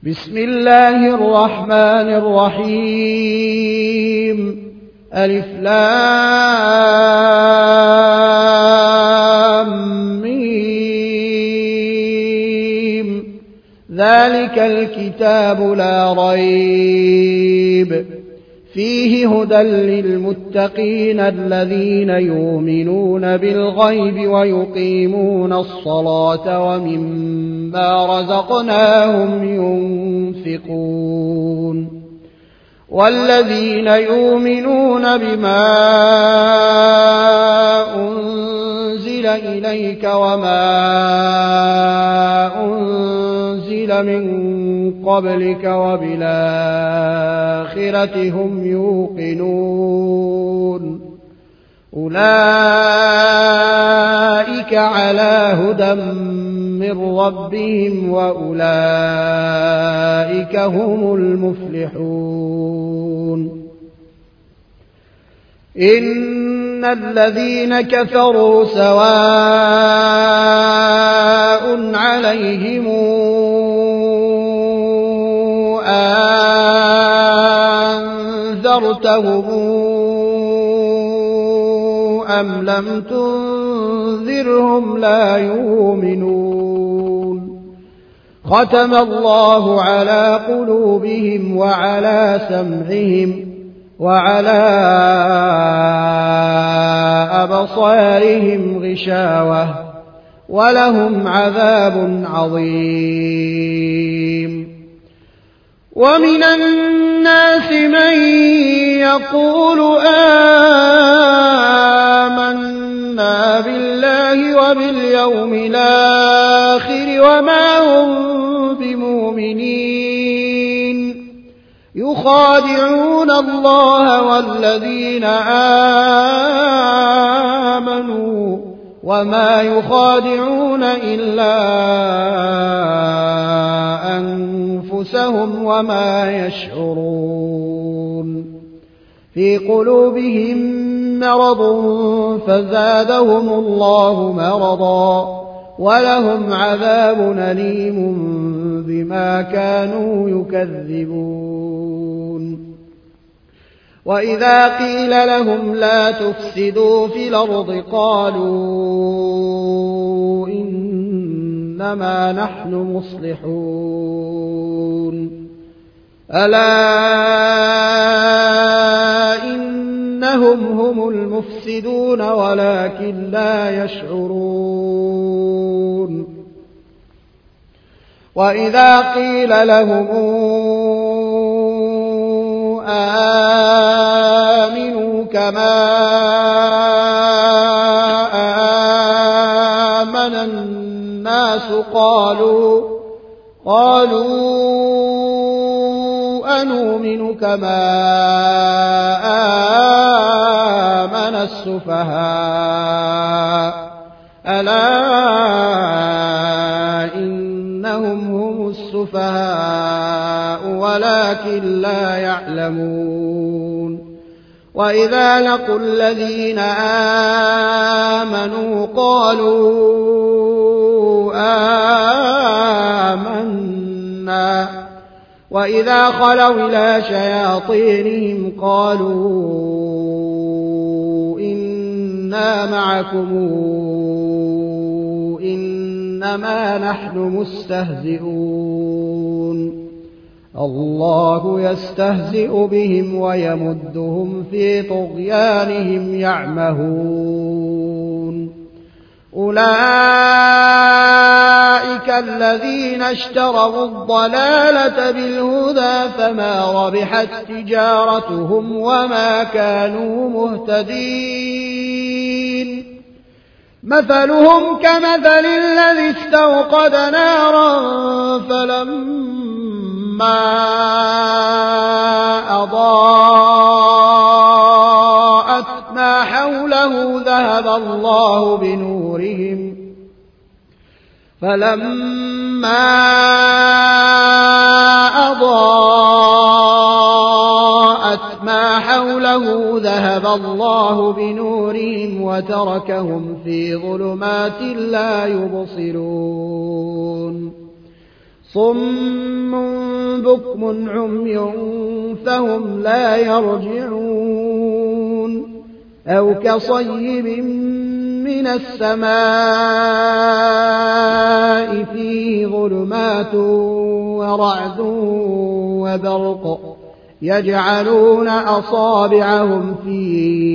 بسم الله الرحمن الرحيم ألف لام ميم ذلك الكتاب لا ريب فيه هدى للمتقين الذين يؤمنون بالغيب ويقيمون الصلاة ومما رزقناهم ينفقون والذين يؤمنون بما أنزل إليك وما أنزل من قبلك وبالآخرة هم يوقنون أولئك على هدى من ربهم وأولئك هم المفلحون إن الذين كفروا سواء عليهم أنذرتهم أم لم تنذرهم لا يؤمنون ختم الله على قلوبهم وعلى سمعهم وعلى أبصارهم غشاوة ولهم عذاب عظيم ومن الناس من يقول آمنا بالله وباليوم الآخر وما هم بمؤمنين يخادعون الله والذين آمنوا وما يخادعون إلا أنفسهم وما يشعرون في قلوبهم مرض فزادهم الله مرضا ولهم عذاب أليم بما كانوا يكذبون وإذا قيل لهم لا تفسدوا في الأرض قالوا إنما نحن مصلحون ألا إنهم هم المفسدون ولكن لا يشعرون وإذا قيل لهم آمنوا كما آمن الناس قالوا أنؤمن كما آمن السفهاء ألا إنهم هم السفهاء ولكن لا يعلمون وإذا لقوا الذين آمنوا قالوا آمنا وإذا خلوا إلى شياطينهم قالوا إنا معكم إنما نحن مستهزئون الله يستهزئ بهم ويمدهم في طغيانهم يعمهون أولئك الذين اشتروا الضلالة بالهدى فما ربحت تجارتهم وما كانوا مهتدين مثلهم كمثل الذي استوقد نارا فلما أضاءت ما حوله ذهب الله بنورهم وتركهم في ظلمات لا يبصرون صم بكم عمي فهم لا يرجعون أو كصيب من السماء فيه ظلمات ورعد وبرق يجعلون أصابعهم في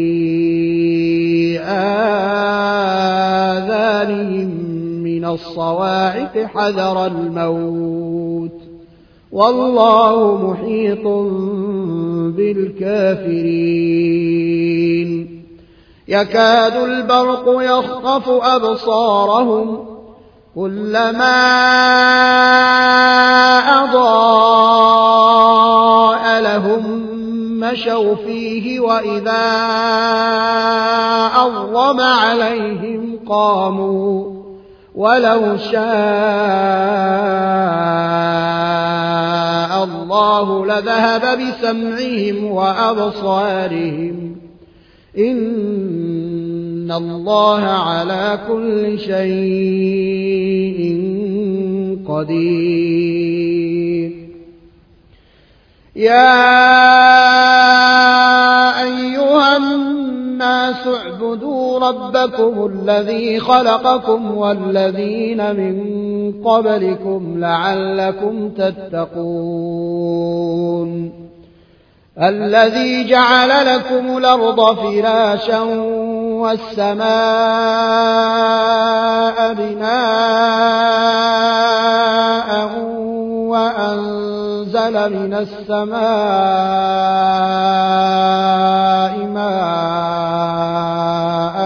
آذانهم من الصواعق حذر الموت والله محيط بالكافرين يكاد البرق يخطف أبصارهم كلما أضاء لهم مشوا فيه وإذا أظلم عليهم قاموا ولو شاء الله لذهب بسمعهم وأبصارهم إن الله على كل شيء قدير يا أيها الناس اعبدوا ربكم الذي خلقكم والذين من قبلكم لعلكم تتقون الذي جعل لكم الأرض فراشا والسماء بناء وأنزل من السماء ماء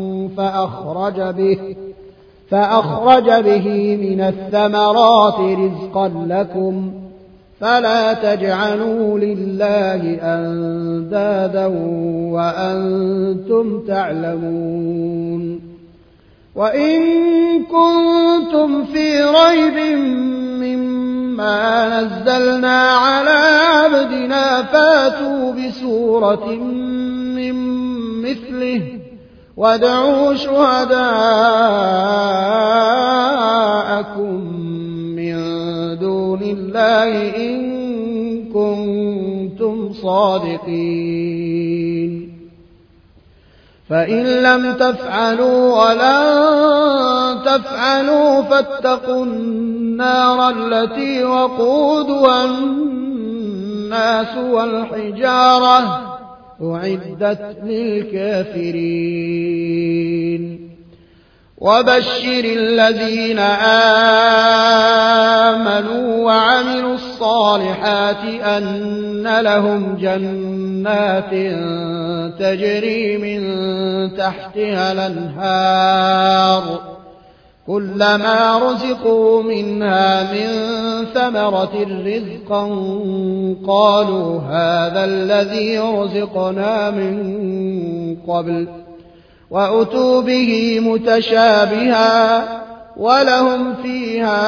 فأخرج به من الثمرات رزقا لكم فلا تجعلوا لله أندادا وأنتم تعلمون وإن كنتم في ريب مما نزلنا على عبدنا فاتوا بسورة من مثله وادعوا شهداءكم من دون الله إن كنتم صادقين فإن لم تفعلوا ولن تفعلوا فاتقوا النار التي وقودها الناس والحجارة أعدت للكافرين وبشر الذين آمنوا وعملوا الصالحات أن لهم جنات تجري من تحتها الأنهار كلما رزقوا منها من ثمرة رزقا قالوا هذا الذي رزقنا من قبل وأتوا به متشابها ولهم فيها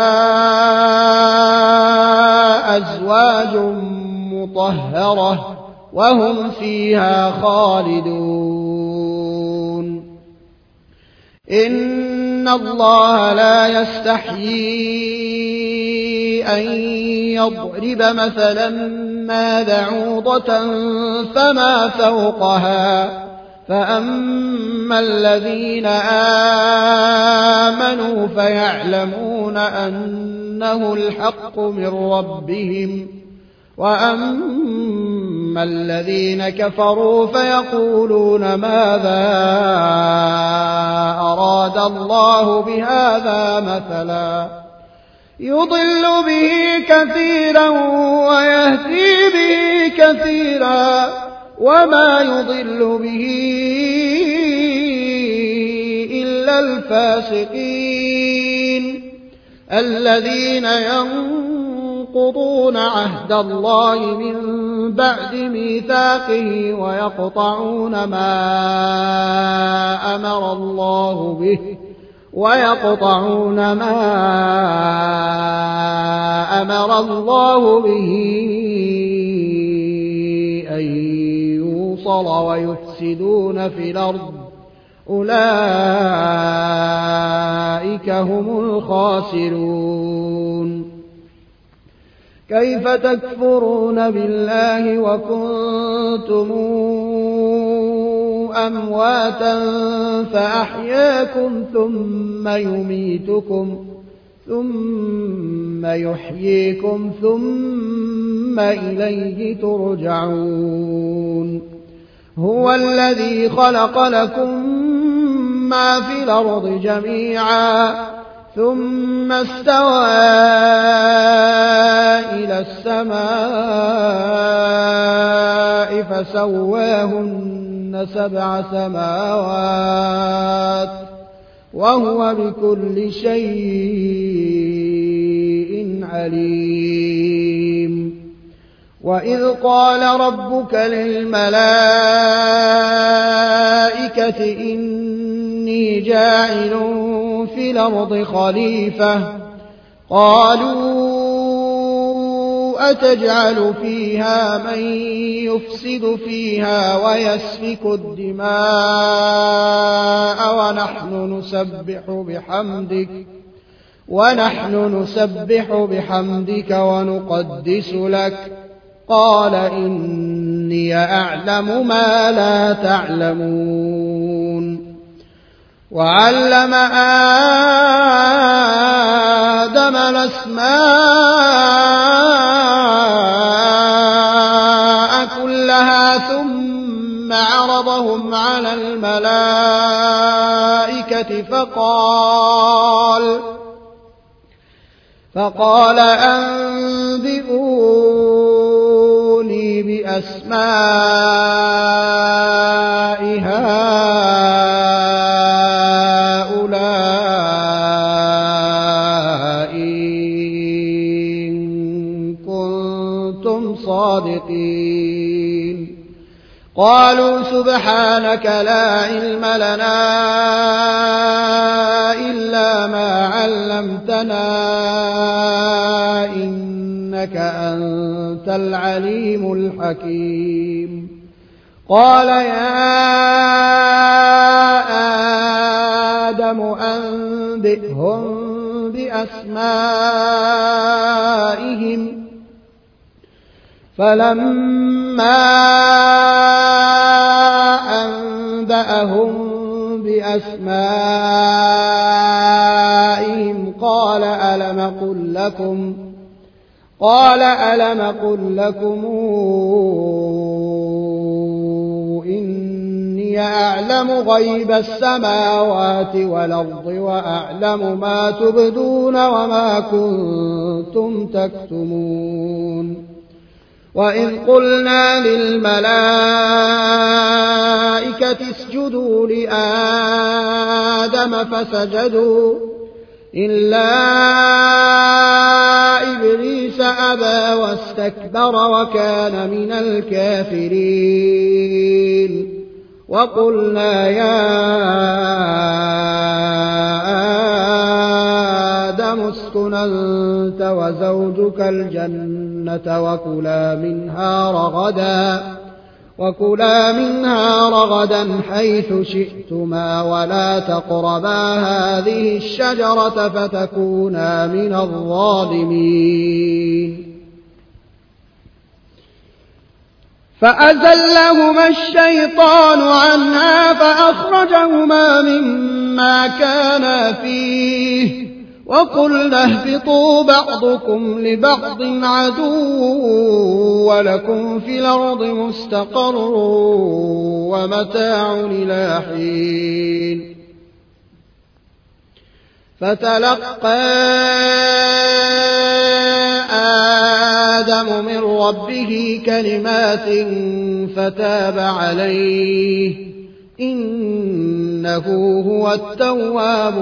أزواج مطهرة وهم فيها خالدون إن الله لا يستحيي أن يضرب مثلا ما بعوضة فما فوقها فأما الذين آمنوا فيعلمون أنه الحق من ربهم وأما الذين كفروا فيقولون ماذا أراد الله بهذا مثلا يضل به كثيرا ويهدي به كثيرا وما يضل به إلا الفاسقين الذين ينقضون عهد الله من بعد ميثاقه ويقطعون ما أمر الله به أن يوصل ويفسدون في الأرض أولئك هم الخاسرون كيف تكفرون بالله وكنتم أمواتا فأحياكم ثم يميتكم ثم يحييكم ثم إليه ترجعون هو الذي خلق لكم ما في الأرض جميعا ثم استوى إلى السماء فسواهن 7 سماوات وهو بكل شيء عليم وإذ قال ربك للملائكة إني جاعل في الأرض خليفة قالوا أتجعل فيها من يفسد فيها ويسفك الدماء ونحن نسبح بحمدك ونقدس لك قال إني أعلم ما لا تعلمون وعلم آدم الأسماء كلها ثم عرضهم على الملائكة فقال أنبئوني بأسماء هؤلاء إن كنتم صادقين قالوا سبحانك لا علم لنا إلا ما علمتنا إنك أنت العليم الحكيم قال يا آدم أنبئهم بأسمائهم فلما أنبأهم بأسمائهم قال ألم قل لكم إني أعلم غيب السماوات والأرض وأعلم ما تبدون وما كنتم تكتمون وإذ قلنا للملائكة اسجدوا لآدم فسجدوا إلا إبليس أبى واستكبر وكان من الكافرين وقلنا يا آدم اسكن أنت وزوجك الجنة وكلا منها رغدا حيث شئتما ولا تقربا هذه الشجرة فتكونا من الظالمين فأزلهما الشيطان عنها فأخرجهما مما كانا فيه وقلنا اهبطوا بعضكم لبعض عدو ولكم في الأرض مستقر ومتاع إلى حين فتلقى آدم من ربه كلمات فتاب عليه إنه هو التواب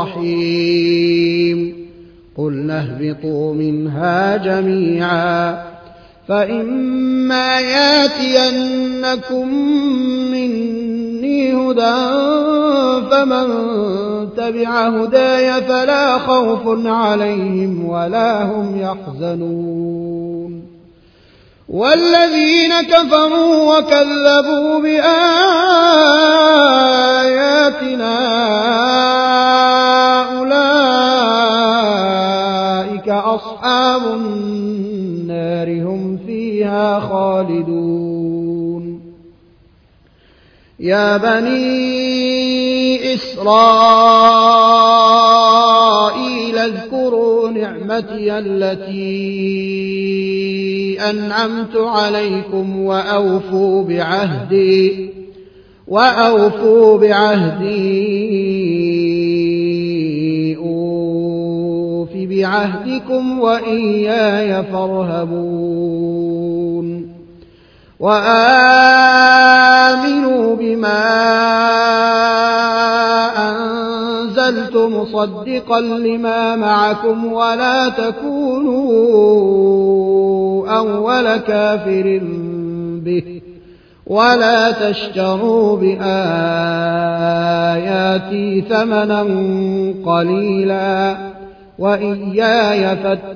الرحيم قلنا اهبطوا منها جميعا فإما ياتينكم مني هدى فمن تبع هداي فلا خوف عليهم ولا هم يحزنون والذين كفروا وكذبوا بآياتنا أولئك وأصحاب النار هم فيها خالدون. يا بني إسرائيل اذكروا نعمتي التي أنعمت عليكم وأوفوا بعهدي أوف بعهدكم وإياي فارهبون. وآمنوا بما أنزلت مصدقا لما معكم ولا تكونوا أول كافر به ولا تشتروا بآياتي ثمنا قليلا وإياي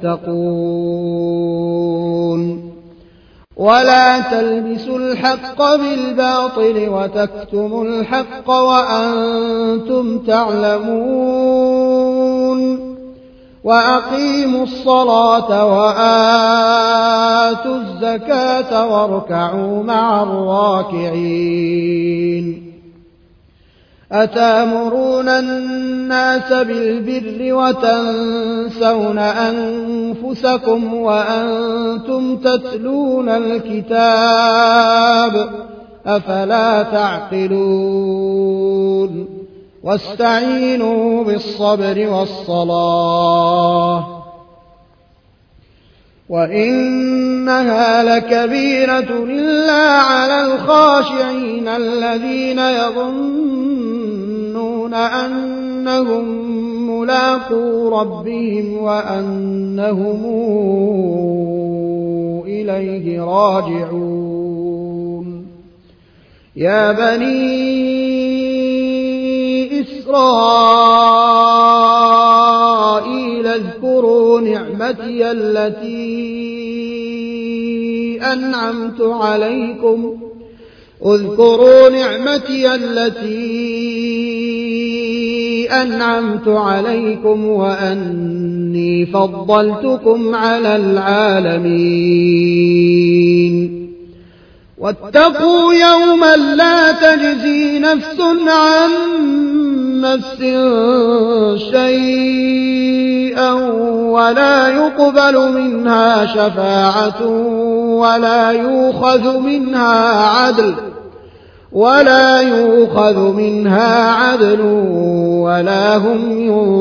فاتقون. ولا تلبسوا الحق بالباطل وتكتموا الحق وأنتم تعلمون. وأقيموا الصلاة وآتوا الزكاة واركعوا مع الراكعين. أتامرون الناس بالبر وتنسون أنفسكم وأنتم تتلون الكتاب أفلا تعقلون. واستعينوا بالصبر والصلاة وإنها لكبيرة إلا على الخاشعين الذين يظنون أنهم ملاقو ربهم وأنهم إليه راجعون. يا بني إسرائيل اذكروا نعمتي التي أنعمت عليكم وأني فضلتكم على العالمين. واتقوا يوما لا تجزي نفس عن نفس شيئا ولا يقبل منها شفاعة ولا يؤخذ منها عدل ولا هم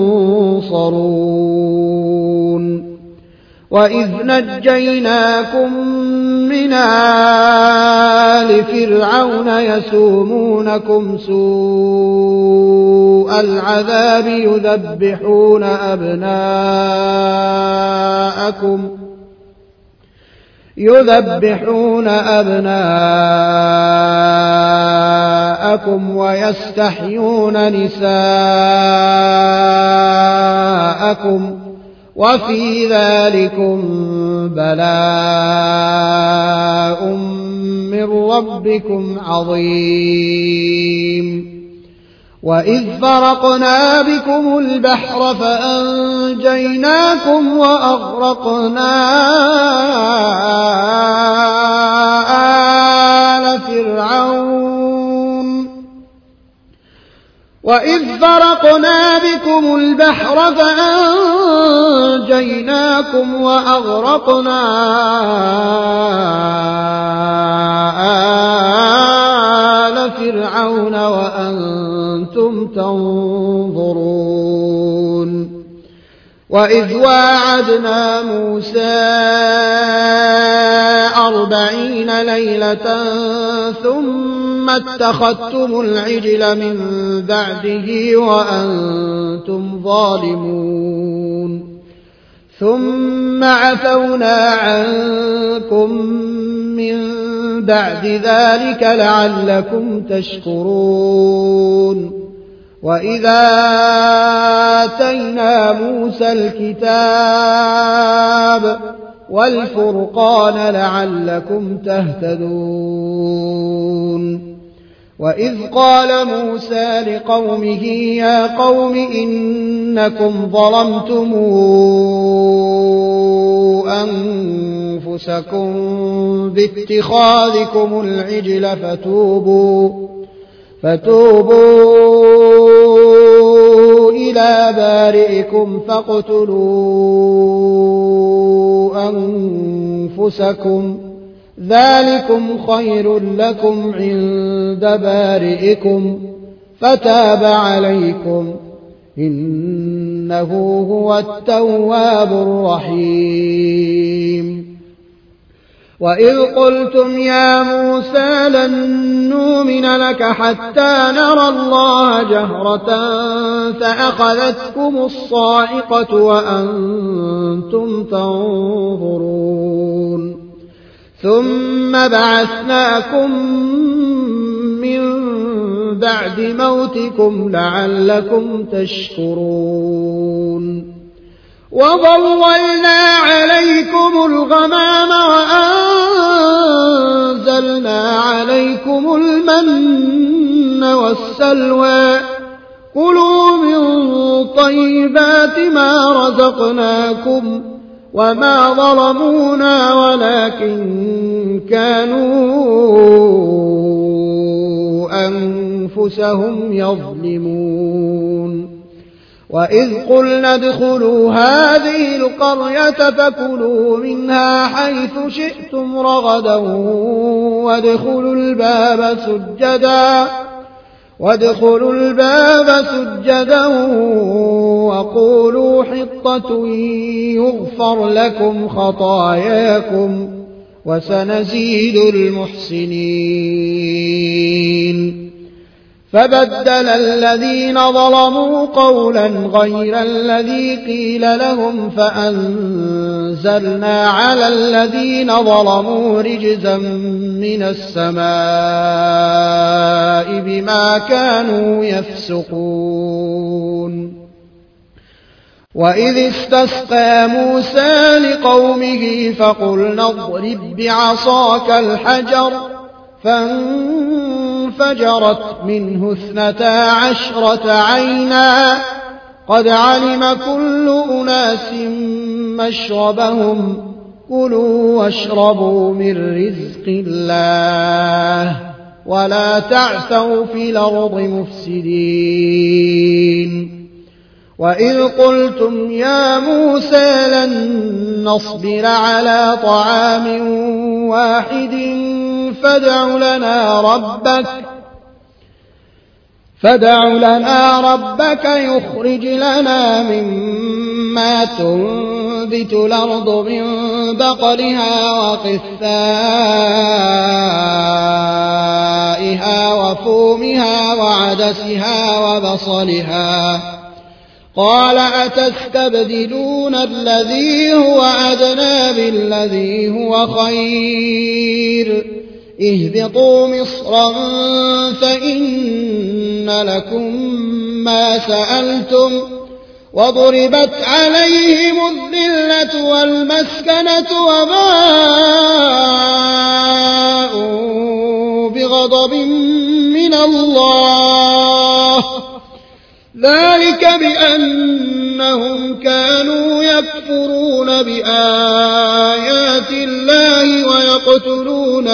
ينصرون. وإذ نجيناكم من آل فرعون يسومونكم سوء العذاب يذبحون أبناءكم ويستحيون نساءكم وفي ذلكم بلاء من ربكم عظيم. وإذ فرقنا بكم البحر فأنجيناكم وأغرقنا آل فرعون وأنتم تنظرون. وإذ واعدنا موسى 40 ليلة ثم اتخذتم العجل من بعده وأنتم ظالمون. ثم عفونا عنكم من بعد ذلك لعلكم تشكرون. وإذا آتينا موسى الكتاب والفرقان لعلكم تهتدون. وإذ قال موسى لقومه يا قوم إنكم ظلمتم أنفسكم باتخاذكم العجل فتوبوا إلى بارئكم فاقتلوا أنفسكم ذلكم خير لكم عند بارئكم فتاب عليكم إنه هو التواب الرحيم. وإذ قلتم يا موسى لن نؤمن لك حتى نرى الله جهرة فأخذتكم الصاعقة وأنتم تنظرون ثم بعثناكم من بعد موتكم لعلكم تشكرون وظللنا عليكم الغمام وأنزلنا عليكم المن والسلوى كلوا من طيبات ما رزقناكم وما ظلمونا ولكن كانوا أنفسهم يظلمون. وإذ قلنا ادخلوا هذه القرية فكلوا منها حيث شئتم رغدا وادخلوا الباب سجدا وقولوا حطة يغفر لكم خطاياكم وسنزيد المحسنين. فبدل الذين ظلموا قولا غير الذي قيل لهم فأنزلنا على الذين ظلموا رجزا من السماء بما كانوا يفسقون. وإذ استسقى موسى لقومه فقلنا اضرب بعصاك الحجر فانفجرت منه 12 عينا قد علم كل أناس مشربهم كلوا واشربوا من رزق الله ولا تعثوا في الأرض مفسدين. وإذ قلتم يا موسى لن نصبر على طعام واحد فادع لنا ربك يخرج لنا مما تنبت الأرض من بقلها وقثائها وفومها وعدسها وبصلها قال أتستبدلون الذي هو أدنى بالذي هو خير اهبطوا مصرا فإن لكم ما سألتم وضربت عليهم الذلة والمسكنة وباءوا بغضب من الله ذلك بأنهم كانوا يكفرون بآيات الله ويقتلون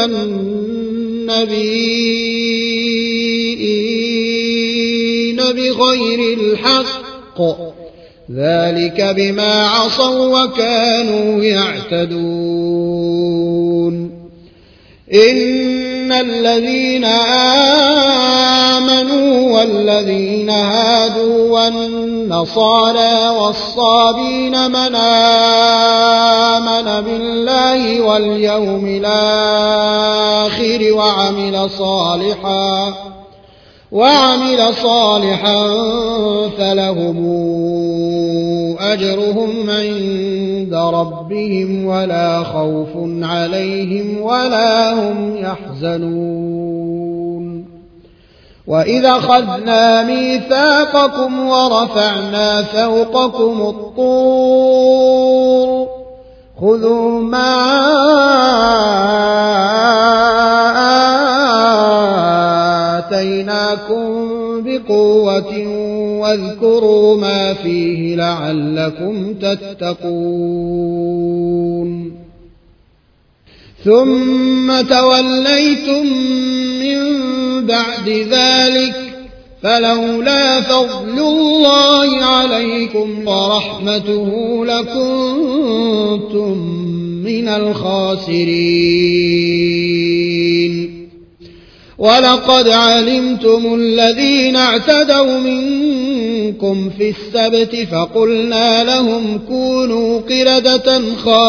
النبيين بغير الحق ذلك بما عصوا وكانوا يعتدون. إن الذين آمنوا والذين هادوا والنصارى والصابين من آمن بالله واليوم الآخر وعمل صالحا فلهم أجرهم عند ربهم ولا خوف عليهم ولا هم يحزنون. وإذا أخذنا ميثاقكم ورفعنا فوقكم الطور خذوا ما آتيناكم بقوة واذكروا ما فيه لعلكم تتقون ثم توليتم من بعد ذلك فلولا فضل الله عليكم ورحمته لكنتم من الخاسرين ولقد علمتم الذين اعتدوا منكم في السبت فقلنا لهم كونوا قردة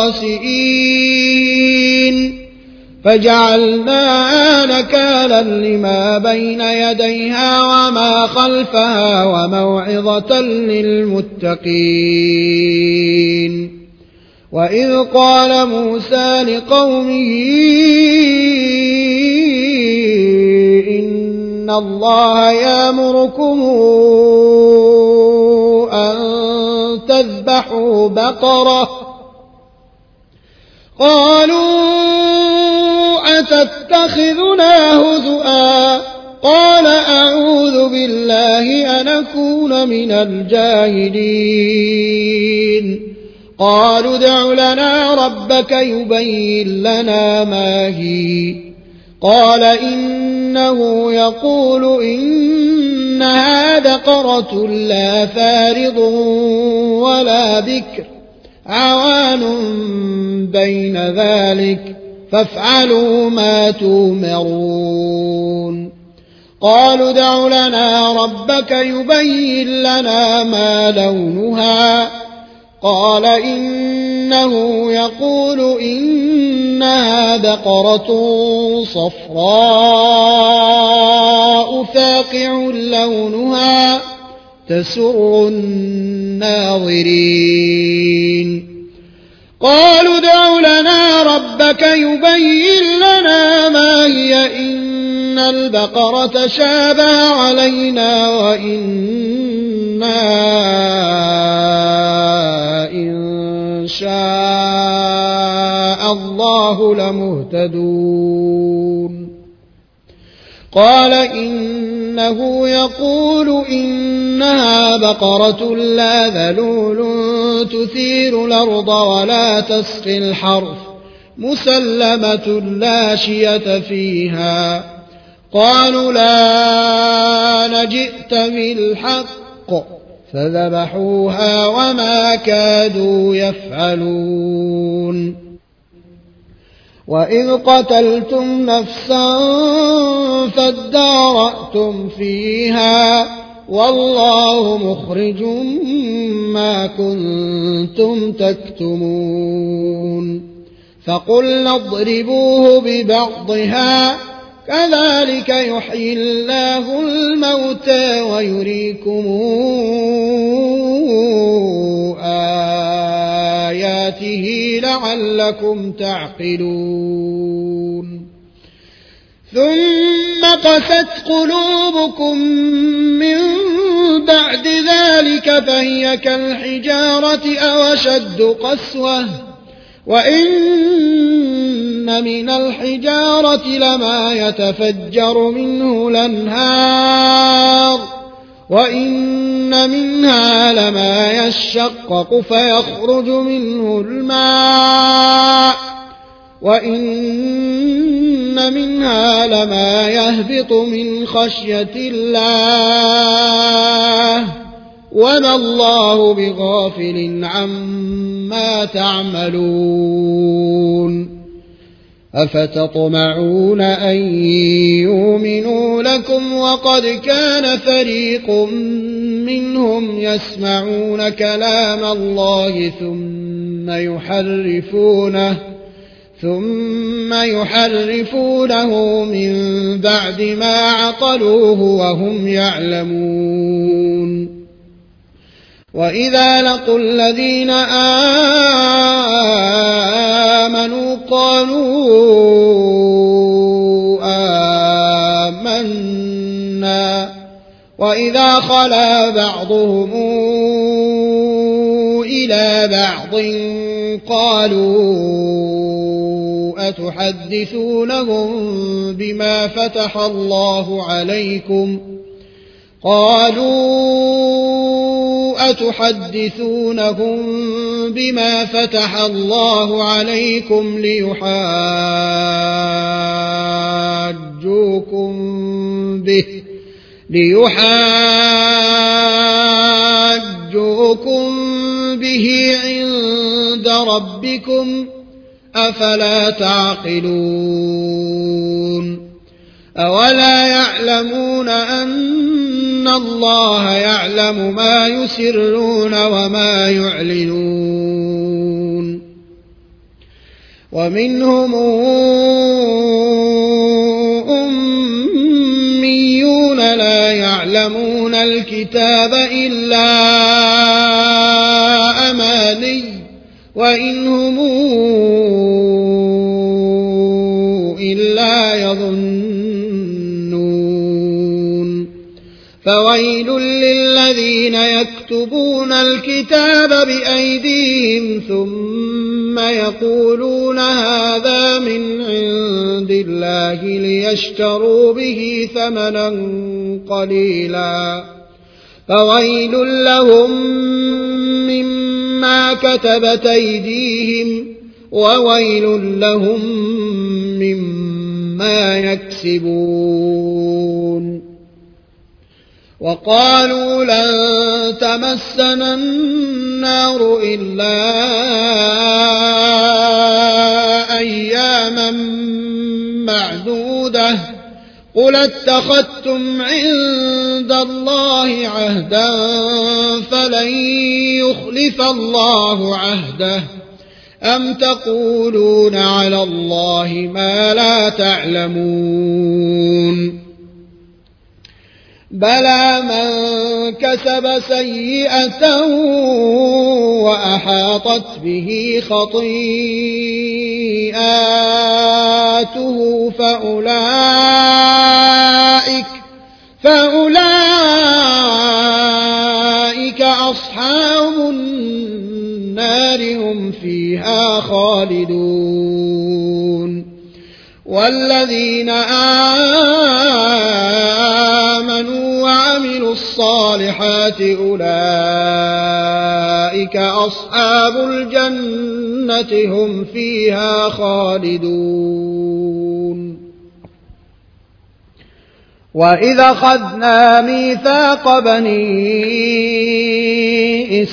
خاسئين فجعلناها نكالا لما بين يديها وما خلفها وموعظة للمتقين وإذ قال موسى لقومه إن الله يأمركم أن تذبحوا بقرة قالوا أتتخذنا هزؤا قال أعوذ بالله أن أكون من الجاهلين قالوا ادع لنا ربك يبين لنا ما هي قال إنه يقول إنها بقرة لا فارض ولا بكر عوان بين ذلك فافعلوا ما تؤمرون قالوا ادع لنا ربك يبين لنا ما لونها قال إنه يقول إنها بقرة صفراء فاقع لونها تسر الناظرين قالوا ادع لنا ربك يبين لنا ما هي إن البقرة شابه علينا وإنا إن شاء الله لمهتدون قال إنه يقول إنها بقرة لا ذلول تثير الأرض ولا تسقي الحرث مسلمة لا شية فيها قالوا لا نجئت بالحق فذبحوها وما كادوا يفعلون وإذ قتلتم نفسا فادارأتم فيها والله مخرج ما كنتم تكتمون فقلنا اضربوه ببعضها كذلك يحيي الله الموتى ويريكم آياته لعلكم تعقلون ثم قست قلوبكم من بعد ذلك فهي كالحجارة أو أشد قسوة وإن من الحجارة لما يتفجر منه الأنهار وإن منها لما يشقق فيخرج منه الماء وإن منها لما يهبط من خشية الله وما الله بغافل عما تعملون أفتطمعون أن يؤمنوا لكم وقد كان فريق منهم يسمعون كلام الله ثم يحرفونه من بعد ما عقلوه وهم يعلمون وإذا لقوا الذين آمنوا قالوا آمنا وإذا خلا بعضهم إلى بعض قالوا أتحدثونهم بما فتح الله عليكم قالوا أتحدثونهم بما فتح الله عليكم ليحاجوكم به عند ربكم أفلا تعقلون أولا يعلمون أن الله يعلم ما يسرون وما يعلنون ومنهم أميون لا يعلمون الكتاب إلا أماني وإن هم إلا يظنون فويل للذين يكتبون الكتاب بأيديهم ثم يقولون هذا من عند الله ليشتروا به ثمنا قليلا فويل لهم مما كتبت أيديهم وويل لهم مما يكسبون وقالوا لن تمسنا النار إلا أياما معدودة قل اتخذتم عند الله عهدا فلن يخلف الله عهده أم تقولون على الله ما لا تعلمون بلى من كسب سيئة وأحاطت به خطيئاته فأولئك أصحاب النار هم فيها خالدون والذين آمنوا وعملوا الصالحات أولئك أصحاب الجنة هم فيها خالدون وإذا أخذنا ميثاق بني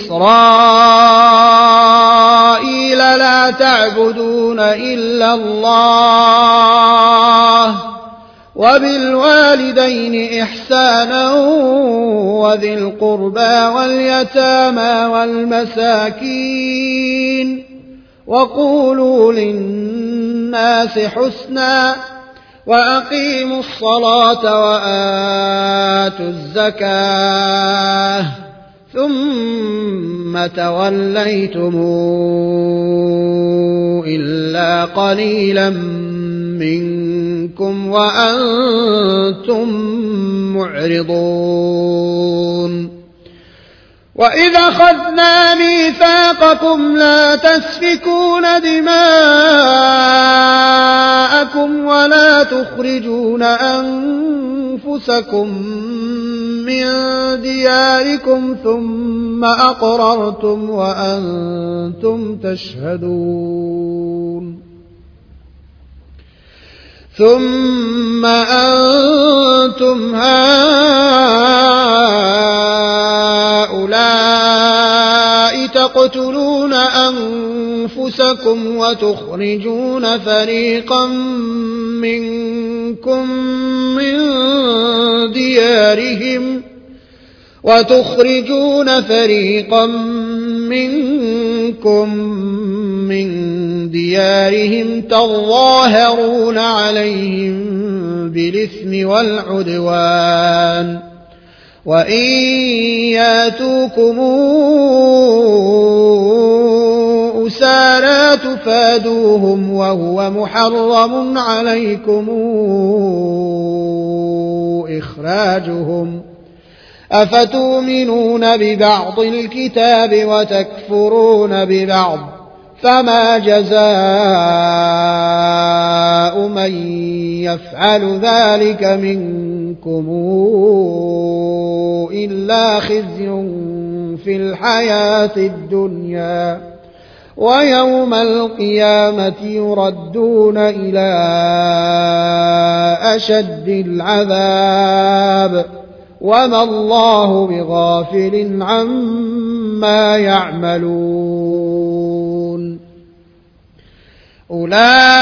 إسرائيل لا تعبدون إلا الله وبالوالدين إحسانا وذي القربى واليتامى والمساكين وقولوا للناس حسنا وأقيموا الصلاة وآتوا الزكاة ثم توليتم إلا قليلا منكم وأنتم معرضون وإذا أخذنا ميثاقكم لا تسفكون دماءكم ولا تخرجون أنفسكم من دياركم ثم أقررتم وأنتم تشهدون ثم أنتم هؤلاء تقتلون أنفسكم وتخرجون فريقا منكم من ديارهم تظاهرون عليهم بالإثم والعدوان وإن ياتوكم أسارى تفادوهم وهو محرم عليكم إخراجهم أفتؤمنون ببعض الكتاب وتكفرون ببعض فما جزاء من يفعل ذلك منكم إلا خزي في الحياة الدنيا ويوم القيامة يردون إلى أشد العذاب وما الله بغافل عما يعملون أولئك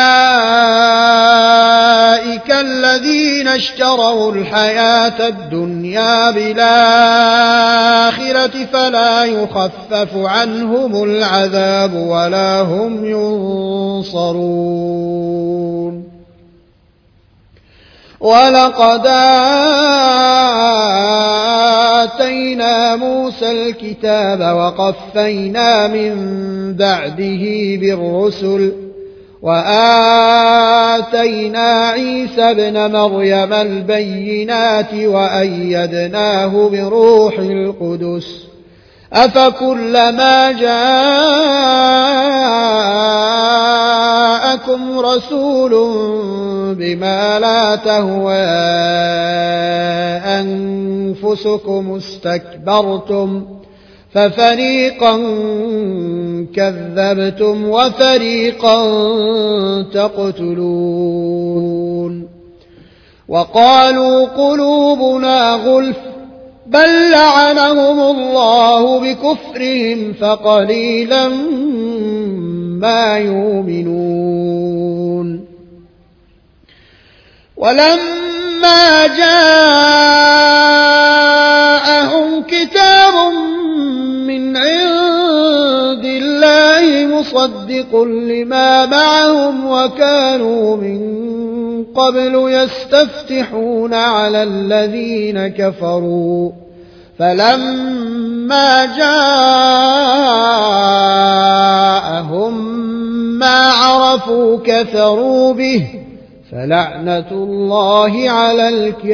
الذين اشتروا الحياة الدنيا بالآخرة فلا يخفف عنهم العذاب ولا هم ينصرون ولقد آتينا موسى الكتاب وقفينا من بعده بالرسل وآتينا عيسى ابن مريم البينات وأيدناه بروح القدس أفكلما جاءكم رسول بما لا تهوى أنفسكم استكبرتم ففريقا كذبتم وفريقا تقتلون وقالوا قلوبنا غلف بل لعنهم الله بكفرهم فقليلا ما يؤمنون ولما جاءهم كتاب من عند الله مصدق لما معهم وكانوا من قبل يستفتحون على الذين كفروا فلما جاءهم ما عرفوا كفروا به فلعنة الله على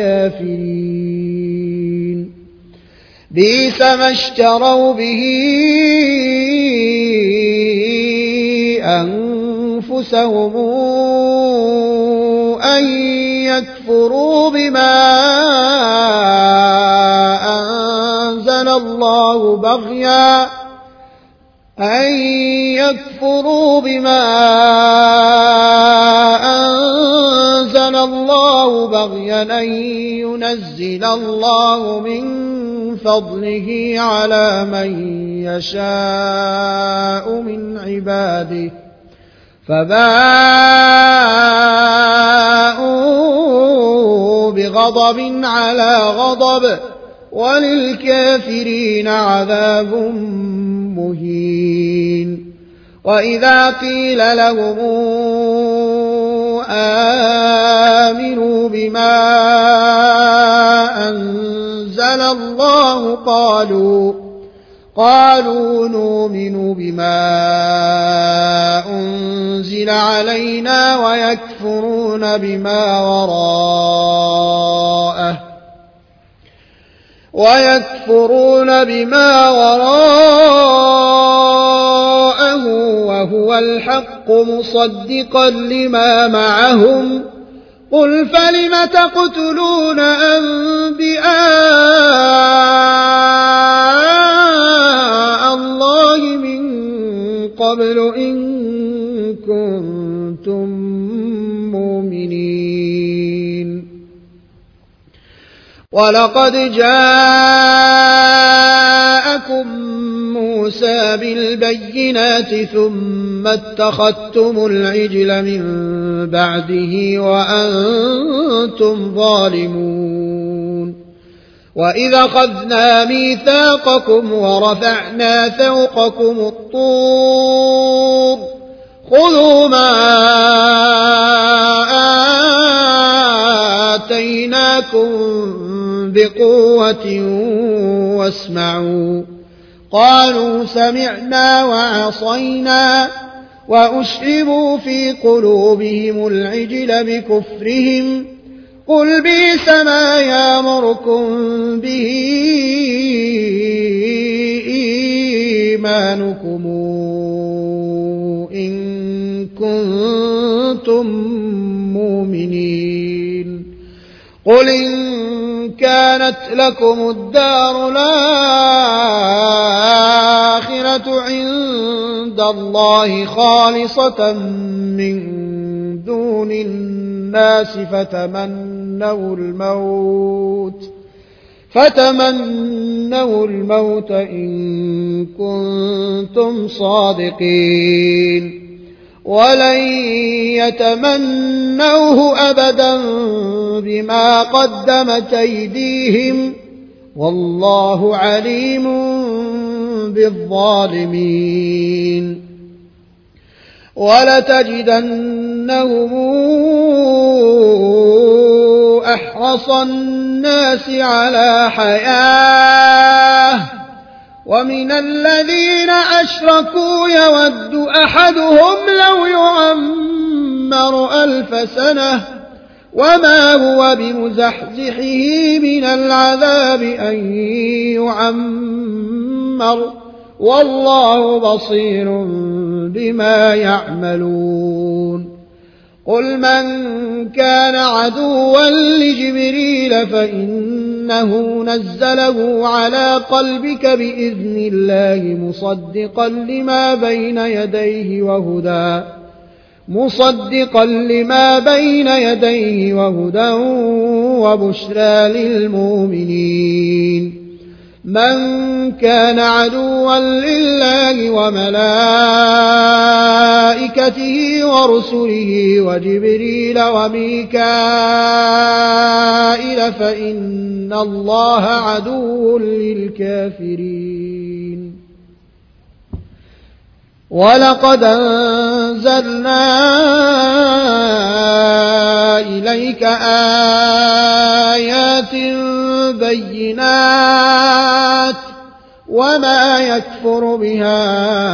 الكافرين بئس ما اشتروا به أنفسهم أن يكفروا بما أنزل الله بغيا أن ينزل الله من فضله على من يشاء من عباده فباءوا بغضب على غضب وللكافرين عذاب مهين وإذا قيل لهم آمنوا بما أنزل الله قالوا نؤمن بما أنزل علينا ويكفرون بما وراءه وهو الحق مصدقا لما معهم قل فلم تقتلون أنبياء الله من قبل إن كنتم مؤمنين ولقد جاءكم موسى بالبينات ثم اتخذتم العجل من بعده وأنتم ظالمون وإذا أخذنا ميثاقكم ورفعنا فوقكم الطور خذوا ما آتيناكم بقوة واسمعوا قالوا سمعنا وعصينا وأشربوا في قلوبهم العجل بكفرهم قل بئس ما يأمركم به إيمانكم إن كنتم مؤمنين قل إن كانت لكم الدار الآخرة عند الله خالصة من دون الناس فتمنوا الموت إن كنتم صادقين ولن يتمنوه أبدا بما قدمت أيديهم والله عليم بالظالمين ولتجدنهم أحرص الناس على حياة ومن الذين أشركوا يود أحدهم لو يعمر 1000 سنة وما هو بمزحزحه من العذاب أن يعمر والله بصير بما يعملون قل من كان عدوا لجبريل فإنه نزله على قلبك بإذن الله مصدقا لما بين يديه وهدى وبشرى للمؤمنين من كان عدوا لله وملائكته ورسله وجبريل وميكائيل فإن الله عدو للكافرين ولقد أنزلنا إليك آيات بينات وما يكفر بها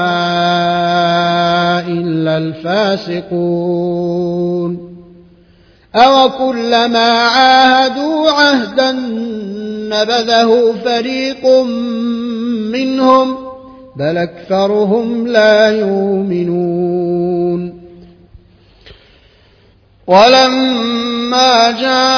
إلا الفاسقون أوكلما عاهدوا عهدا نبذه فريق منهم بل أكثرهم لا يؤمنون ولما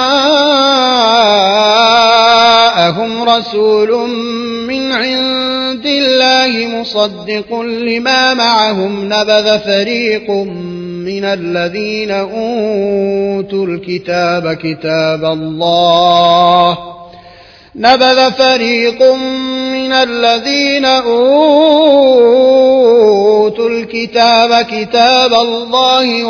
جاءهم رسول من عند الله مصدق لما معهم نبذ فريق من الذين أوتوا الكتاب كتاب الله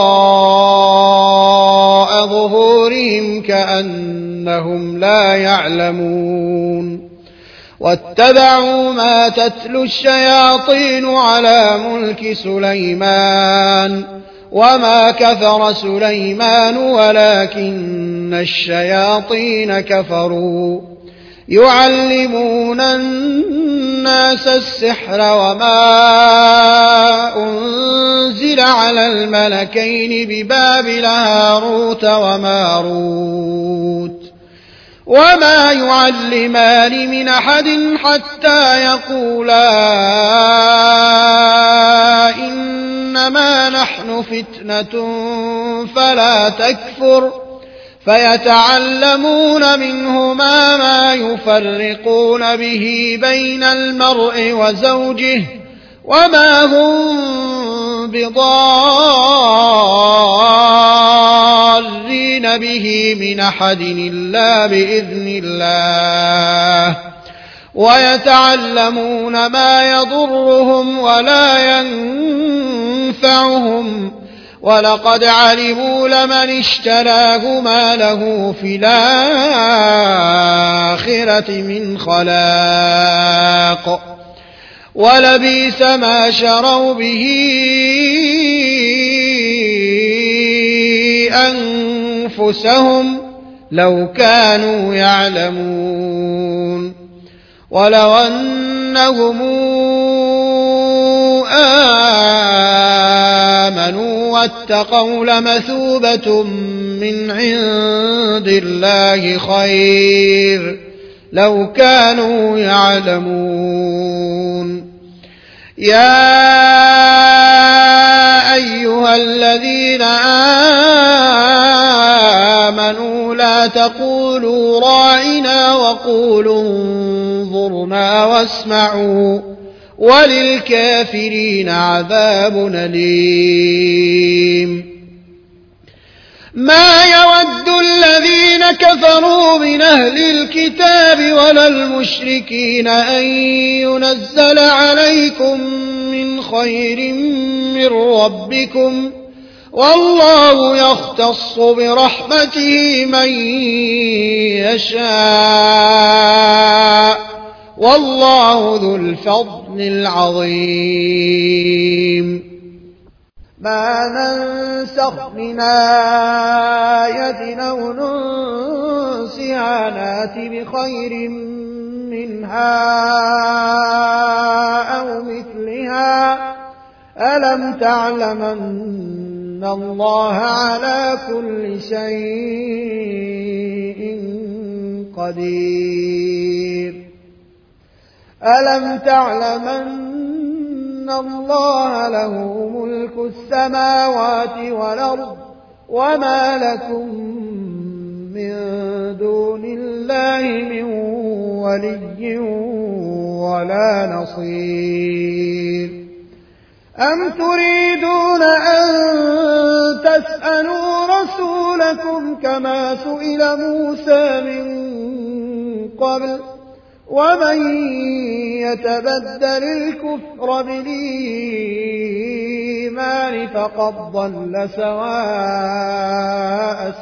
وراء ظهورهم كأنهم لا يعلمون واتبعوا ما تتلو الشياطين على ملك سليمان وما كفر سليمان ولكن الشياطين كفروا يعلمون الناس السحر وما أنزل على الملكين ببابل هاروت وماروت وما يعلمان من أحد حتى يقولا إنما نحن فتنة فلا تكفر فيتعلمون منهما ما يفرقون به بين المرء وزوجه وما هم بضارين به من أحد إلا بإذن الله ويتعلمون ما يضرهم ولا ينفعهم ولقد علموا لمن اشتراه ما له في الآخرة من خلاق ولبئس ما شروا به أنفسهم لو كانوا يعلمون ولو أنهم آمنوا واتقوا لمثوبة من عند الله خير لو كانوا يعلمون يا أيها الذين آمنوا لا تقولوا راعنا وقولوا انظرنا واسمعوا وللكافرين عذاب أليم. ما يود الذين كفروا من أهل الكتاب ولا المشركين أن ينزل عليكم من خير من ربكم والله يختص برحمته من يشاء والله ذو الفضل العظيم. ما ننسخ من آية أو ننسها نات بخير منها أو مثلها ألم تعلم أن الله على كل شيء قدير. ألم تعلم أن الله له ملك السماوات والأرض وما لكم من دون الله من ولي ولا نصير. أم تريدون أن تسألوا رسولكم كما سئل موسى من قبل ومن يتبدل الكفر بالإيمان فقد ضل سواء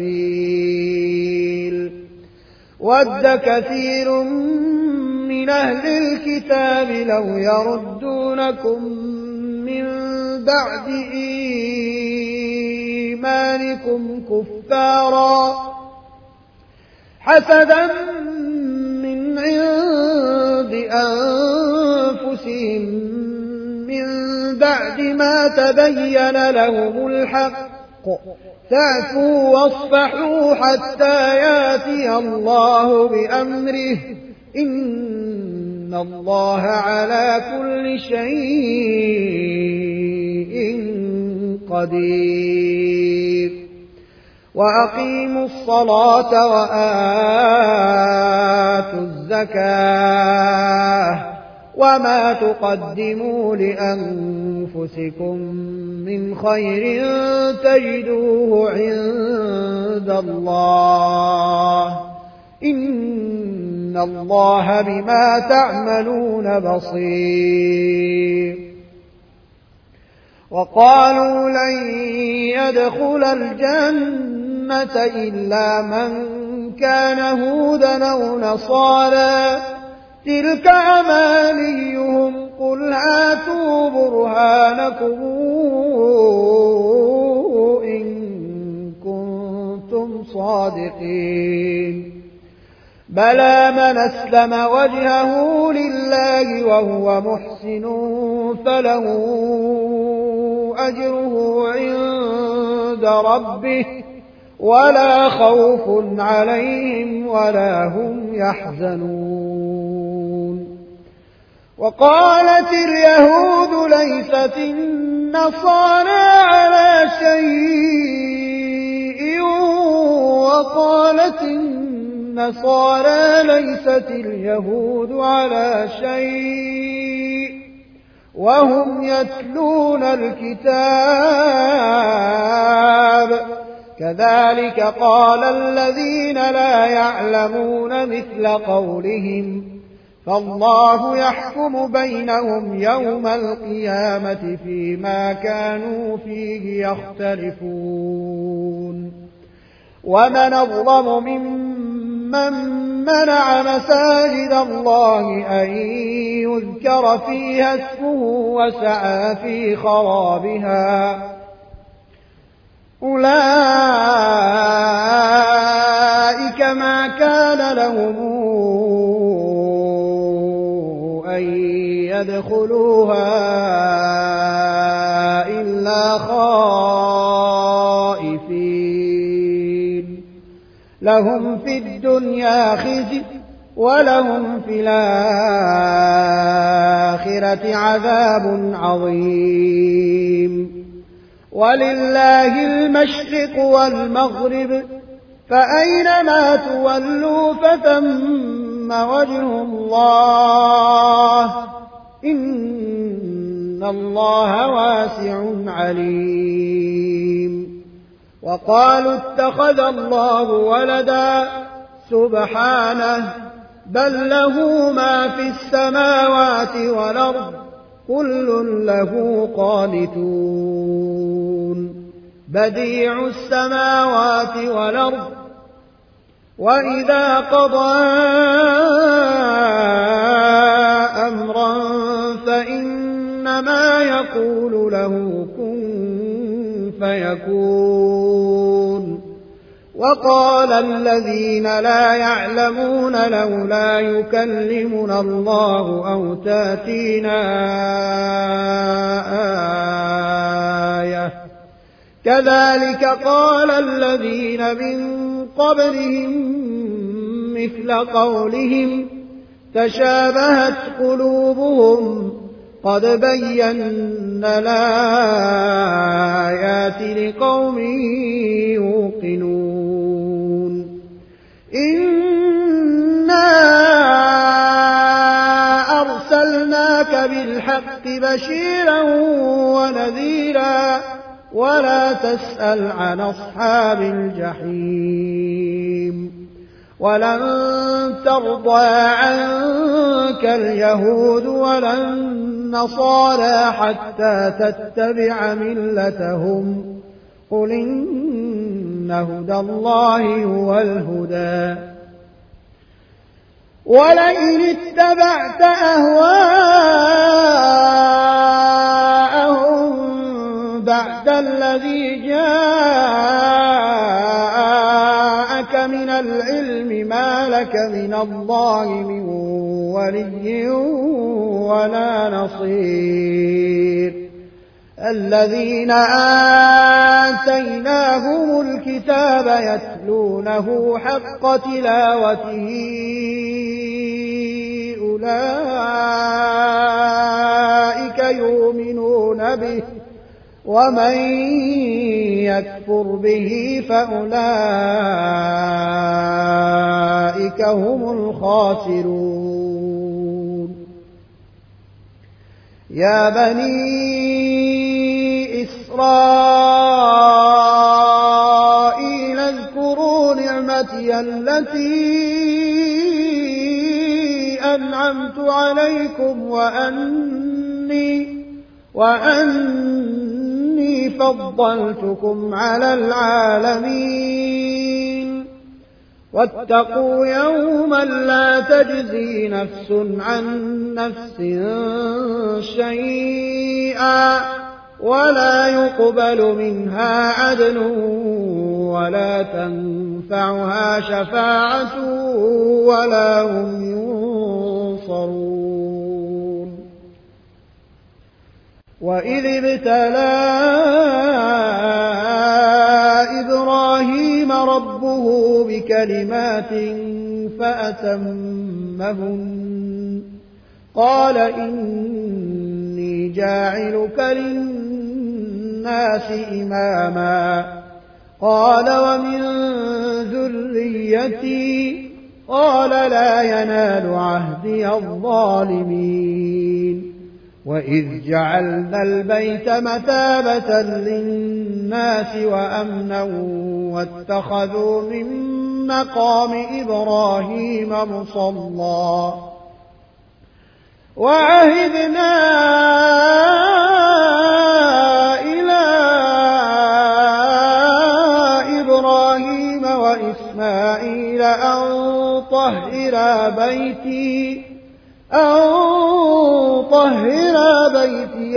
السبيل. ود كثير من أهل الكتاب لو يردونكم من بعد إيمانكم كفارا حسدا من عند أنفسهم من بعد ما تبين لهم الحق فاعفوا واصفحوا حتى ياتي الله بأمره إن الله على كل شيء قدير. وأقيموا الصلاة وآتوا الزكاة وما تقدموا لأنفسكم من خير تجدوه عند الله إن الله بما تعملون بصير. وقالوا لن يدخل الجنة إلا من كان هودا أو نصارى تلك أمانيهم قل هاتوا برهانكم إن كنتم صادقين. بلى من أسلم وجهه لله وهو محسن فله أجره عند ربه ولا خوف عليهم ولا هم يحزنون. وقالت اليهود ليست النصارى على شيء وقالت النصارى ليست اليهود على شيء وهم يتلون الكتاب كذلك قال الذين لا يعلمون مثل قولهم فالله يحكم بينهم يوم القيامة فيما كانوا فيه يختلفون. ومن أظلم ممن منع مساجد الله أن يذكر فيها اسمه وسعى في خرابها أولئك ما كان لهم أن يدخلوها إلا خائفين لهم في الدنيا خزي ولهم في الآخرة عذاب عظيم. ولله المشرق والمغرب فأينما تولوا فثم وجه الله إن الله واسع عليم. وقالوا اتخذ الله ولدا سبحانه بل له ما في السماوات والأرض كل له قانتون. بديع السماوات والأرض وإذا قضى أمرا فإنما يقول له كن فيكون. وقال الذين لا يعلمون لولا يكلمنا الله أو تاتينا آية كذلك قال الذين من قبلهم مثل قولهم تشابهت قلوبهم قد بينا الآيات لقوم يوقنون. إنا أرسلناك بالحق بشيرا ونذيرا ولا تسأل عن أصحاب الجحيم. ولن ترضى عنك اليهود ولا النصارى حتى تتبع ملتهم قل إن هدى الله هو الهدى. ولئن اتبعت أهواءهم بعد الذي جاءك من العلم ما لك من الله من ولي ولا نصير. الذين آتيناهم الكتاب يتلونه حق تلاوته أولئك يؤمنون به ومن يكفر به فأولئك هم الخاسرون. يا بني إسرائيل اذكروا نعمتي التي أنعمت عليكم وأني فضلتكم على العالمين. واتقوا يوما لا تجزي نفس عن نفس شيئا ولا يقبل منها عدل ولا تنفعها شفاعة ولا هم ينصرون. وإذ ابتلى إبراهيم ربه بكلمات فأتمهن قال إني جاعلك للناس إماما قال ومن ذريتي قال لا ينال عهدي الظالمين. وإذ جعلنا البيت مثابة للناس وأمنا واتخذوا من مقام إبراهيم مصلى وعهدنا إلى إبراهيم وإسماعيل أن طهر بيتي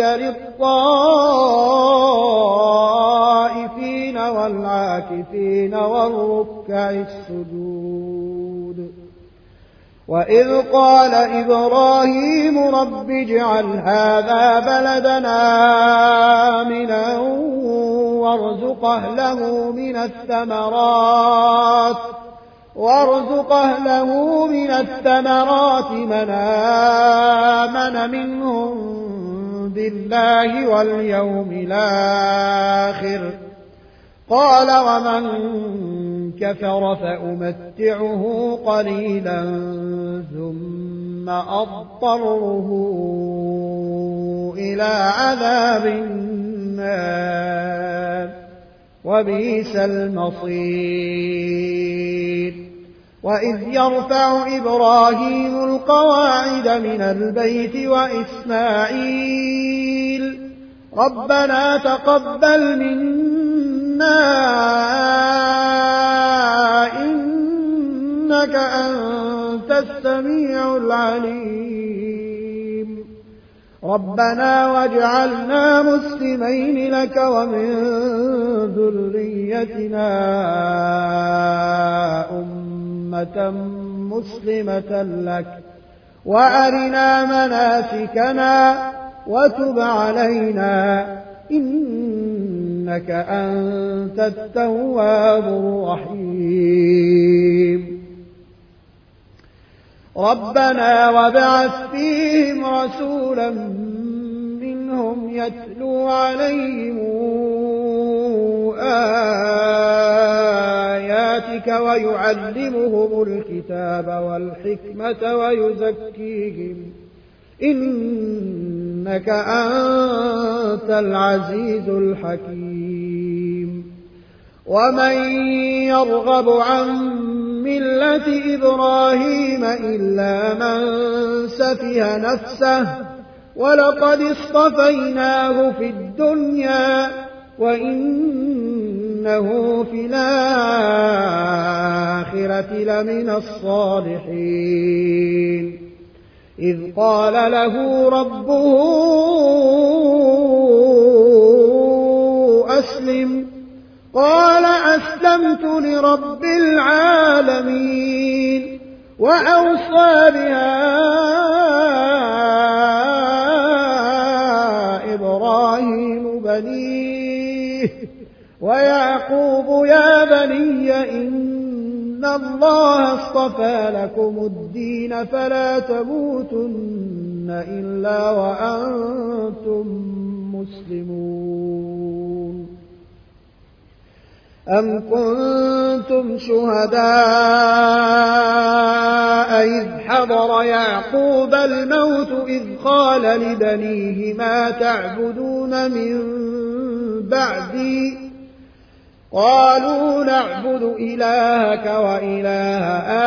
للطائفين والعاكفين والركع السجود. وإذ قال إبراهيم رب اجعل هذا بلدنا آمنا وارزق أهله من الثمرات وارزق أهله من الثمرات من آمن منهم بالله واليوم الآخر قال ومن كفر فأمتعه قليلا ثم أضطره إلى عذاب النار وبئس المصير وإذ يرفع إبراهيم القواعد من البيت وإسماعيل ربنا تقبل منا إنك أنت السميع العليم ربنا واجعلنا مسلمين لك ومن ذريتنا أمة مسلمة لك وأرنا مناسكنا وتب علينا إنك أنت التواب الرحيم ربنا وابعث فيهم رسولا منهم يتلو عليهم آياتك ويعلمهم الكتاب والحكمة ويزكيهم إنك أنت العزيز الحكيم ومن يرغب عن ملة إبراهيم إلا من سفه نفسه ولقد اصطفيناه في الدنيا وإنه في الآخرة لمن الصالحين إذ قال له ربه أسلم قال أسلمت لرب العالمين وأوصى بها إبراهيم بنيه ويعقوب يا بني إن الله اصطفى لكم الدين فلا تموتن إلا وأنتم مسلمون أم كنتم شهداء إذ حضر يعقوب الموت إذ قال لبنيه ما تعبدون من بعدي قالوا نعبد إلهك وإله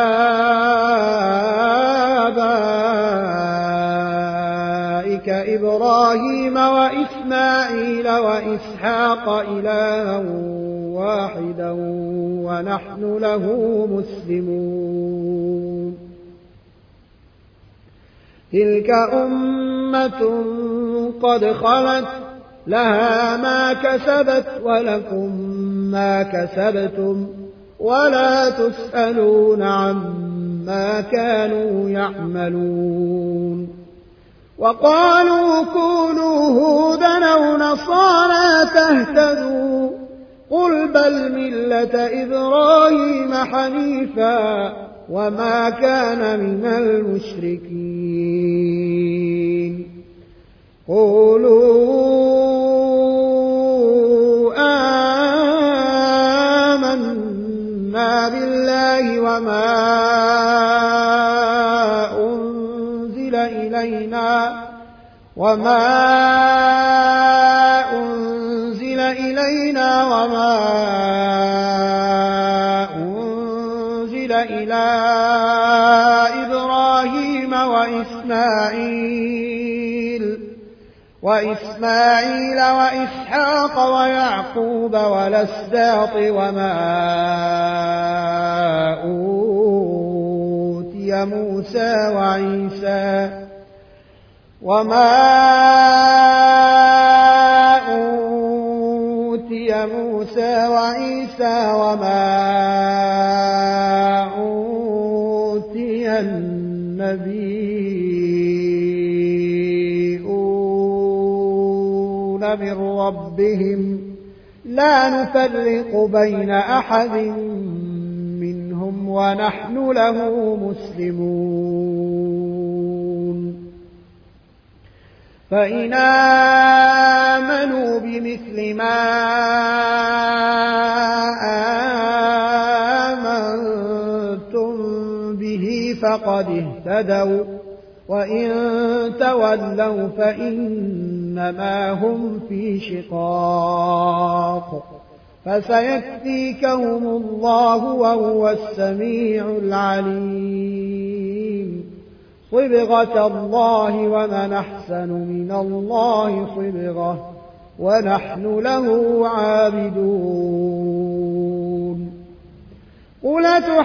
آبائك إبراهيم وإسماعيل وإسحاق إلها واحدا ونحن له مسلمون تلك أمة قد خلت لها ما كسبت ولكم ما كسبتم ولا تسألون عما كانوا يعملون وقالوا كونوا هودا أو نصارى تهتدوا قل بل ملة إبراهيم حنيفا وما كان من المشركين قولوا آمنا بالله وما أنزل إلينا وما أنزل إلى إبراهيم وإسماعيل وإسحاق ويعقوب والأسباط وما أوتي موسى وعيسى وما أوتي النبيون من ربهم لا نفرق بين أحد منهم ونحن له مسلمون فإن آمنوا بمثل ما آمنتم به فقد اهتدوا وإن تولوا فإنما هم في شقاق فسيكفيكهم الله وهو السميع العليم صبغة الله ومن أحسن من الله صبغة ونحن له عابدون قل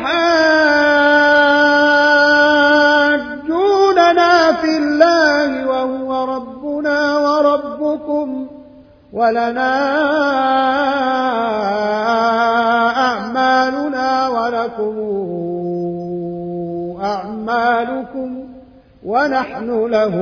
تحاجوننا في الله وهو ربنا وربكم ولنا أعمالنا ولكم أعمالكم ونحن له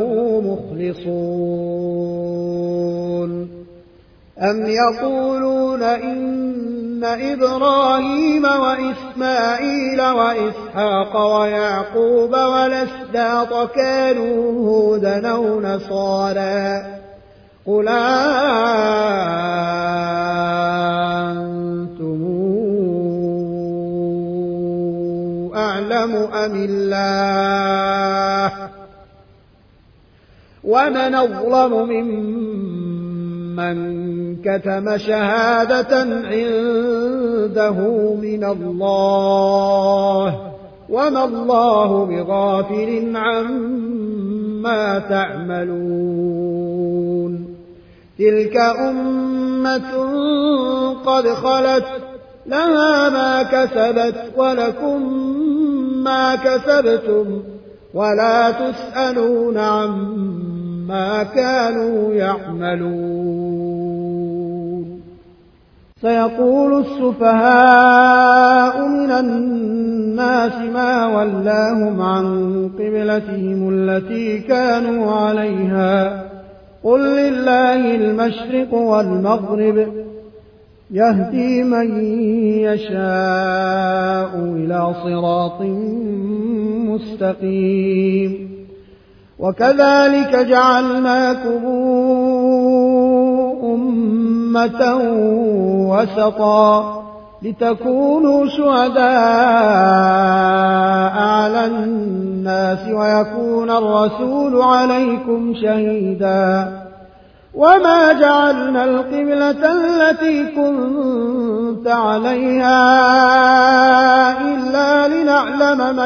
مخلصون أم يقولون إن إبراهيم وإسماعيل وإسحاق ويعقوب والأسباط كانوا هودا أو نصارى قل أنتم أعلم أم الله ومن أظلم ممن كتم شهادة عنده من الله وما الله بغافل عما تعملون تلك أمة قد خلت لها ما كسبت ولكم ما كسبتم ولا تسألون عما كانوا يعملون سيقول السفهاء من الناس ما ولاهم عن قبلتهم التي كانوا عليها قل لله المشرق والمغرب يهدي من يشاء إلى صراط مستقيم وكذلك جعلناكم أمة وسطا لتكونوا شهداء على الناس ويكون الرسول عليكم شهيدا وما جعلنا القبلة التي كنت عليها إلا لنعلم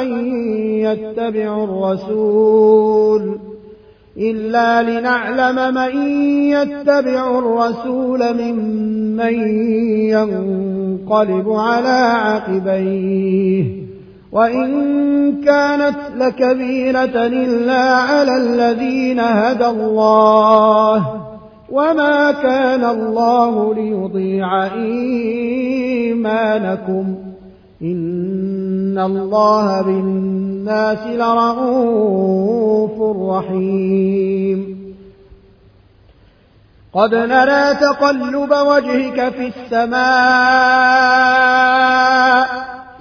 من يتبع الرسول ممن ينقلب على عقبيه وإن كانت لكبيرة إلا على الذين هدى الله وما كان الله ليضيع إيمانكم إن الله بالناس لرءوف رحيم قد نرى تقلب وجهك في السماء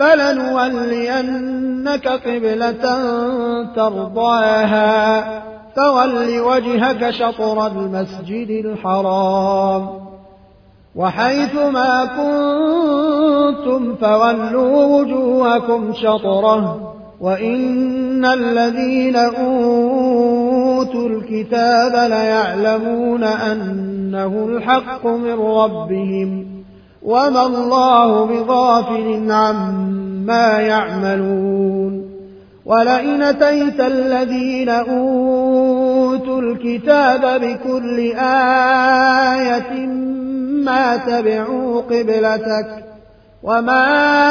فلنولينك قبلة ترضاها فول وجهك شطر المسجد الحرام وحيث ما كنتم فولوا وجوهكم شطره وإن الذين أوتوا الكتاب ليعلمون أنه الحق من ربهم وما الله بغافل عما يعملون ولئن أتيت الذين أوتوا الكتاب بكل آية ما تبعوا قبلتك وما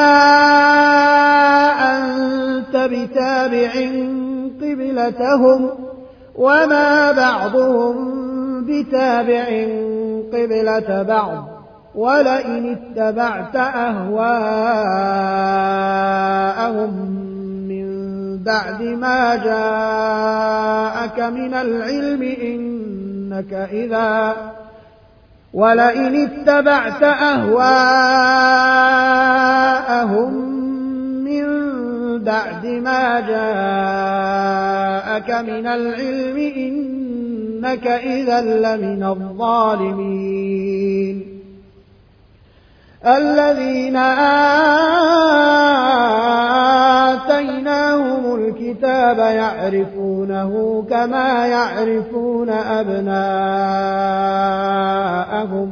أنت بتابع قبلتهم وما بعضهم بتابع قبلة بعض ولئن اتبعت أهواءهم من بعد ما جاءك من العلم إنك ولئن اتبعت أهواءهم من بعد ما جاءك من العلم إنك إذا لمن الظالمين. الذين آتيناهم الكتاب يعرفونه كما يعرفون أبناءهم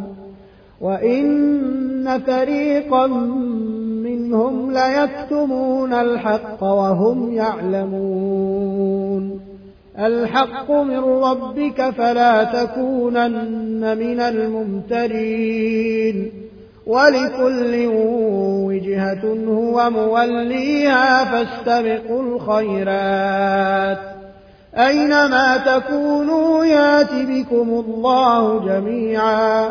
وإن فريقا منهم ليكتمون الحق وهم يعلمون. الحق من ربك فلا تكونن من الممترين. ولكل وجهة هو موليها فاستبقوا الخيرات أينما تكونوا يات بكم الله جميعا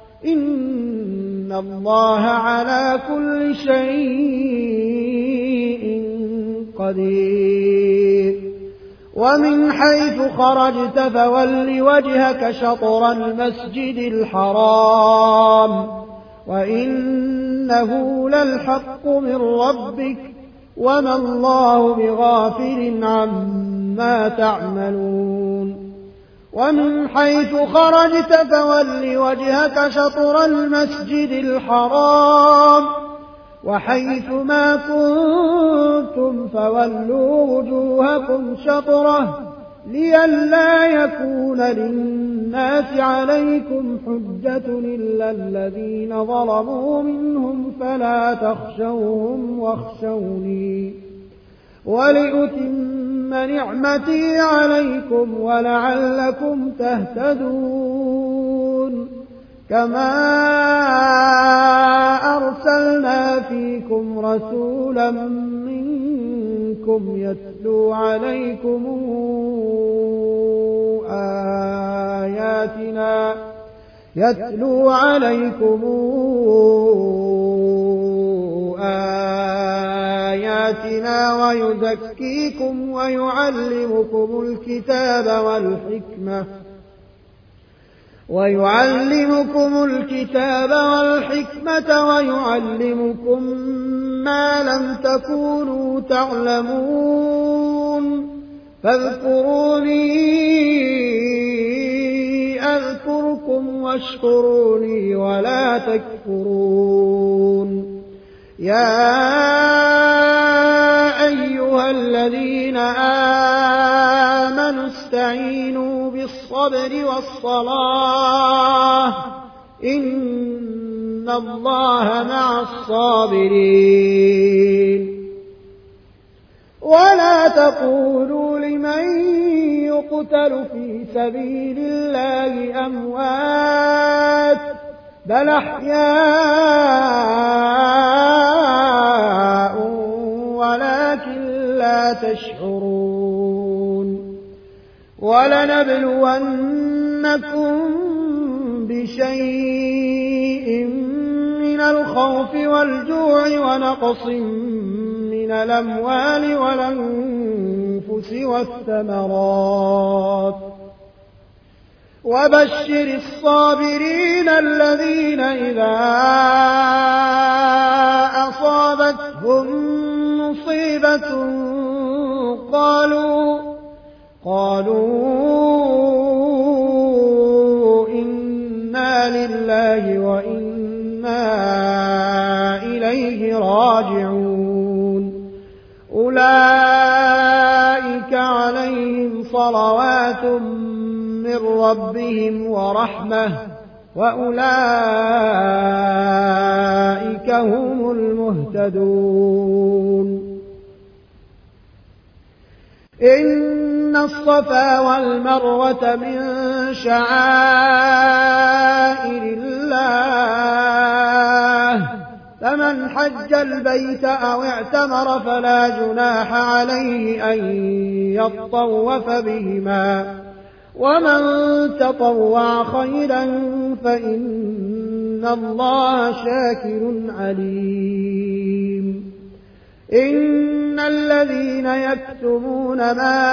إن الله على كل شيء قدير. ومن حيث خرجت فول وجهك شطر المسجد الحرام وإنه للحق من ربك وما الله بغافل عما تعملون. ومن حيث خرجت فول وجهك شطر المسجد الحرام وحيث ما كنتم فولوا وجوهكم شطره لئلا يكون للناس عليكم حجة إلا الذين ظلموا منهم فلا تخشوهم واخشوني ولأتم نعمتي عليكم ولعلكم تهتدون. كما أرسلنا فيكم رسولا منكم يتلو عليكم آياتنا ويزكيكم ويعلمكم الكتاب والحكمة ويعلمكم ما لم تكونوا تعلمون. فاذكروني أذكركم واشكروني ولا تكفرون. يا أيها الذين آمنوا استعينوا بالصبر والصلاة إن الله مع الصابرين. ولا تقولوا لمن يقتل في سبيل الله أموات بل أحياء ولكن لا تشعرون. ولنبلونكم بشيء من الخوف والجوع ونقص من الأموال والأنفس والثمرات وبشر الصابرين الذين إذا أصابتهم مصيبة قالوا إنا لله وإنا إليه راجعون. أولئك عليهم صلوات من ربهم ورحمة وأولئك هم المهتدون. إن الصفا والمروة من شعائر الله فمن حج البيت أو اعتمر فلا جناح عليه أن يطوف بهما ومن تطوع خيرا فإن الله شاكر عليم. إن الذين يكتمون ما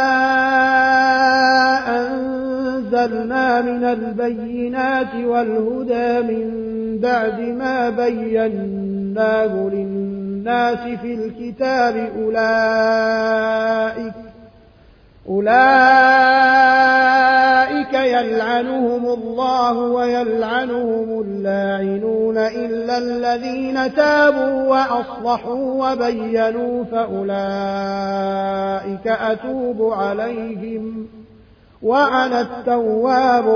أنزلنا من البينات والهدى من بعد ما بيناه للناس الناس في الكتاب أولئك يلعنهم الله ويلعنهم اللاعنون إلا الذين تابوا وأصلحوا وبينوا فأولئك أتوب عليهم وأنا التواب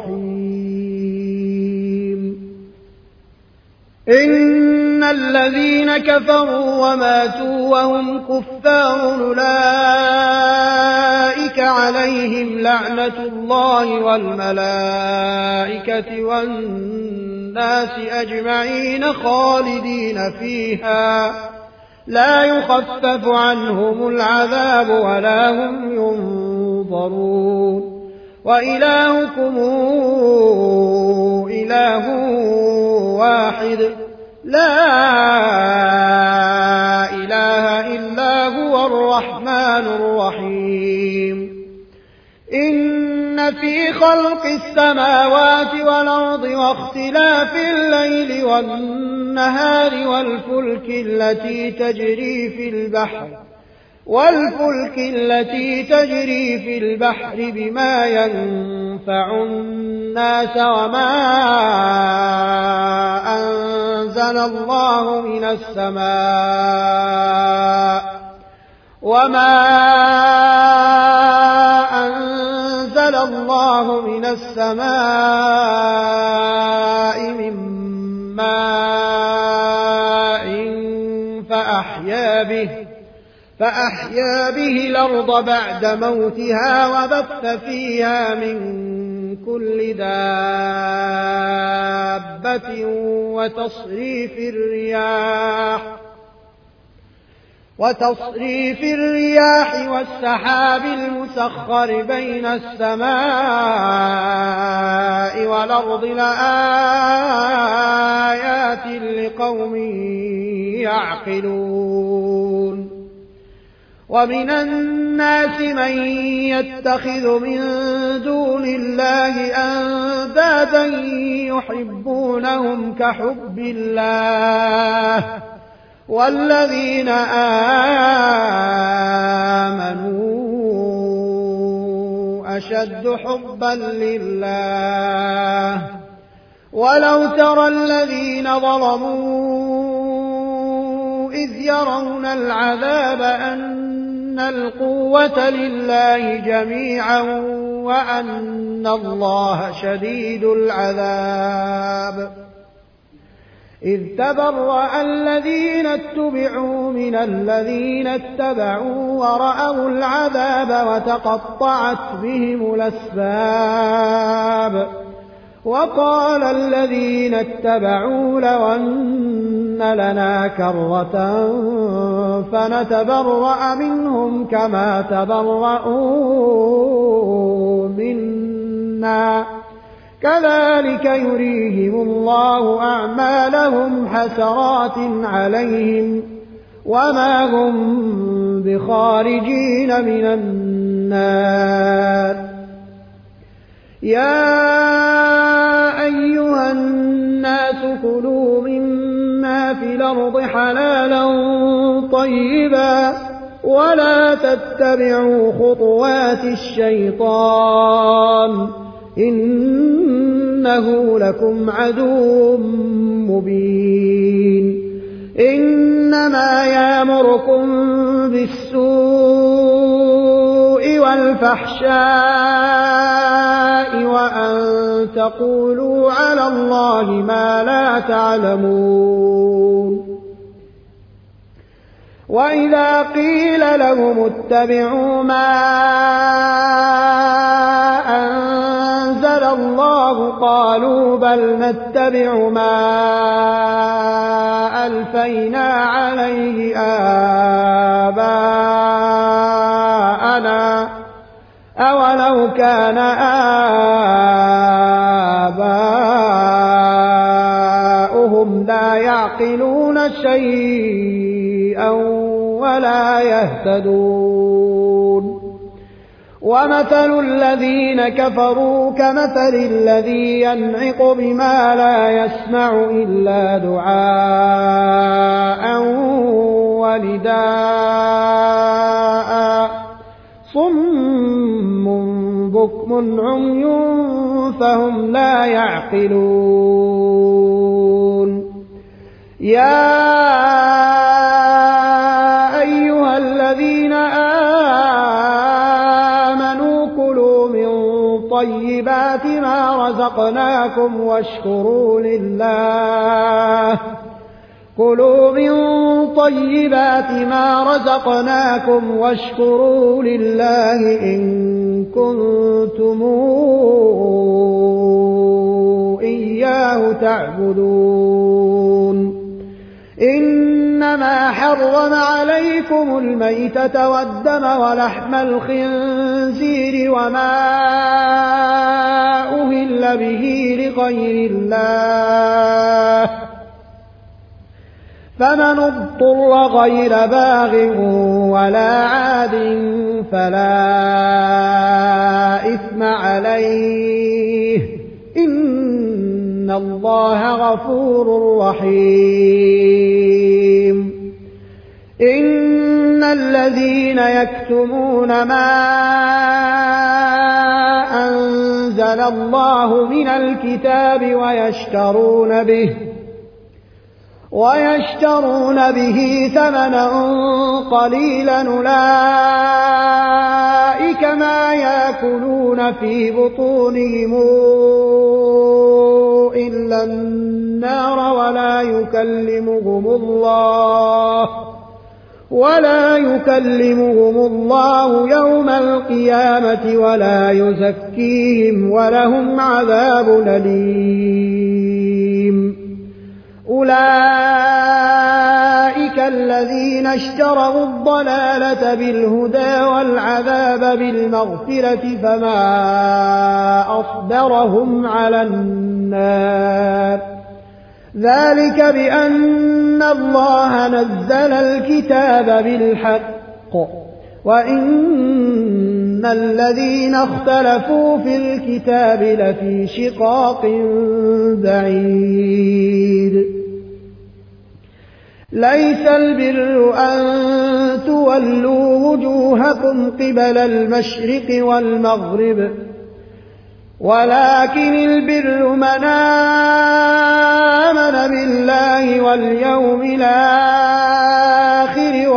الرحيم. إن الذين كفروا وماتوا وهم كفار أولئك عليهم لعنة الله والملائكة والناس أجمعين خالدين فيها لا يخفف عنهم العذاب ولا هم ينظرون. وإلهكم إله واحد لا إله إلا هو الرحمن الرحيم. إن في خلق السماوات والأرض واختلاف الليل والنهار والفلك التي تجري في البحر بما ينفع الناس وما أنزل الله من السماء من ماء فأحيا به الأرض بعد موتها وبث فيها من كل دابة وتصريف الرياح والسحاب المسخر بين السماء والأرض لآيات لقوم يعقلون. ومن الناس من يتخذ من دون الله أندادا يحبونهم كحب الله والذين آمنوا أشد حبا لله. ولو ترى الذين ظلموا إذ يرون العذاب أن القوة لله جميعا وأن الله شديد العذاب. إذ تبرأ الذين اتبعوا من الذين اتبعوا ورأوا العذاب وتقطعت بهم الأسباب. وقال الذين اتبعوا لو أن لنا كرة فنتبرأ منهم كما تبرؤوا منا كذلك يريهم الله أعمالهم حسرات عليهم وما هم بخارجين من النار. يا أيها الناس كلوا مما في الأرض حلالا طيبا ولا تتبعوا خطوات الشيطان إنه لكم عدو مبين. إنما يأمركم بالسوء والفحشاء وأن تقولوا على الله ما لا تعلمون. وإذا قيل لهم اتبعوا ما أنزل الله قالوا بل نتبع ما ألفينا عليه آباءنا أولو كان آباؤهم لا يعقلون شيئا ولا يهتدون. ومثل الذين كفروا كمثل الذي ينعق بما لا يسمع إلا دعاء نداء صم بكم عمي فهم لا يعقلون يا أيها الذين آمنوا كلوا من طيبات ما رزقناكم واشكروا لله كلوا من طيبات ما رزقناكم واشكروا لله إن كنتم إياه تعبدون إنما حرم عليكم الميتة والدم ولحم الخنزير وما أهل به لغير الله فمن اضطر غير باغ ولا عاد فلا إثم عليه إن الله غفور رحيم إن الذين يكتمون ما أنزل الله من الكتاب ويشترون به ثمنا قليلا أولئك ما يأكلون في بطونهم إلا النار ولا يكلمهم الله يوم القيامة ولا يزكيهم ولهم عذاب أليم أولئك الذين اشتروا الضلالة بالهدى والعذاب بالمغفرة فما أصبرهم على النار ذلك بأن الله نزل الكتاب بالحق وإن الذين اختلفوا في الكتاب لفي شقاق بعيد ليس البر أن تولوا وجوهكم قبل المشرق والمغرب ولكن البر من آمن بالله واليوم الآخر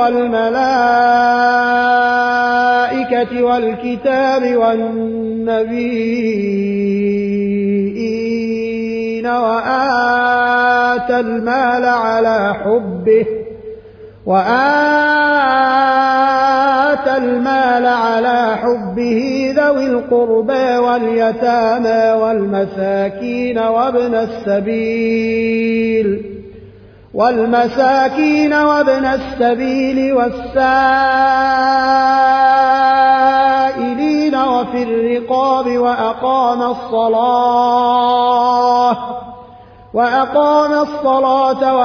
والملائكة والكتاب والنبيين وآتى المال على حبه ذوي القربى واليتامى والمساكين وابن السبيل والسائلين وفي الرقاب وأقام الصلاة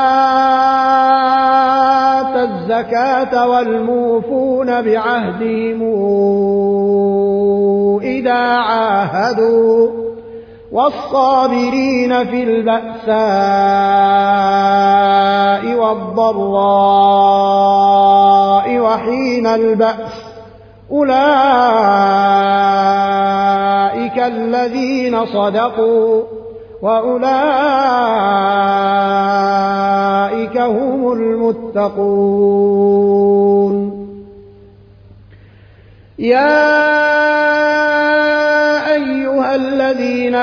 وآتى الزكاة والموفون بعهدهم إذا عاهدوا والصابرين في البأساء والضراء وحين البأس أولئك الذين صدقوا وأولئك هم المتقون يا أيها الذين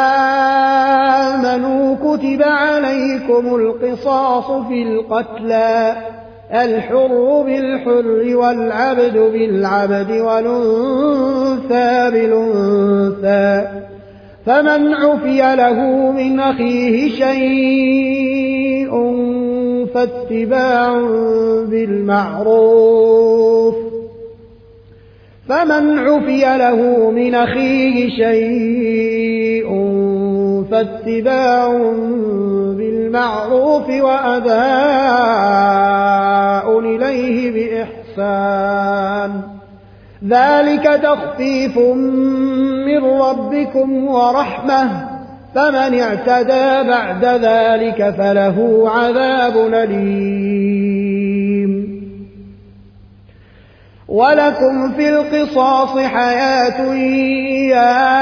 آمنوا كتب عليكم القصاص في القتلى الحر بالحر والعبد بالعبد والأنثى بالأنثى فمن عفي له من أخيه شيء فاتباع بالمعروف وأداء إليه بإحسان ذلك تخفيف من ربكم ورحمة فمن اعتدى بعد ذلك فله عذاب أليم. ولكم في القصاص حياة يا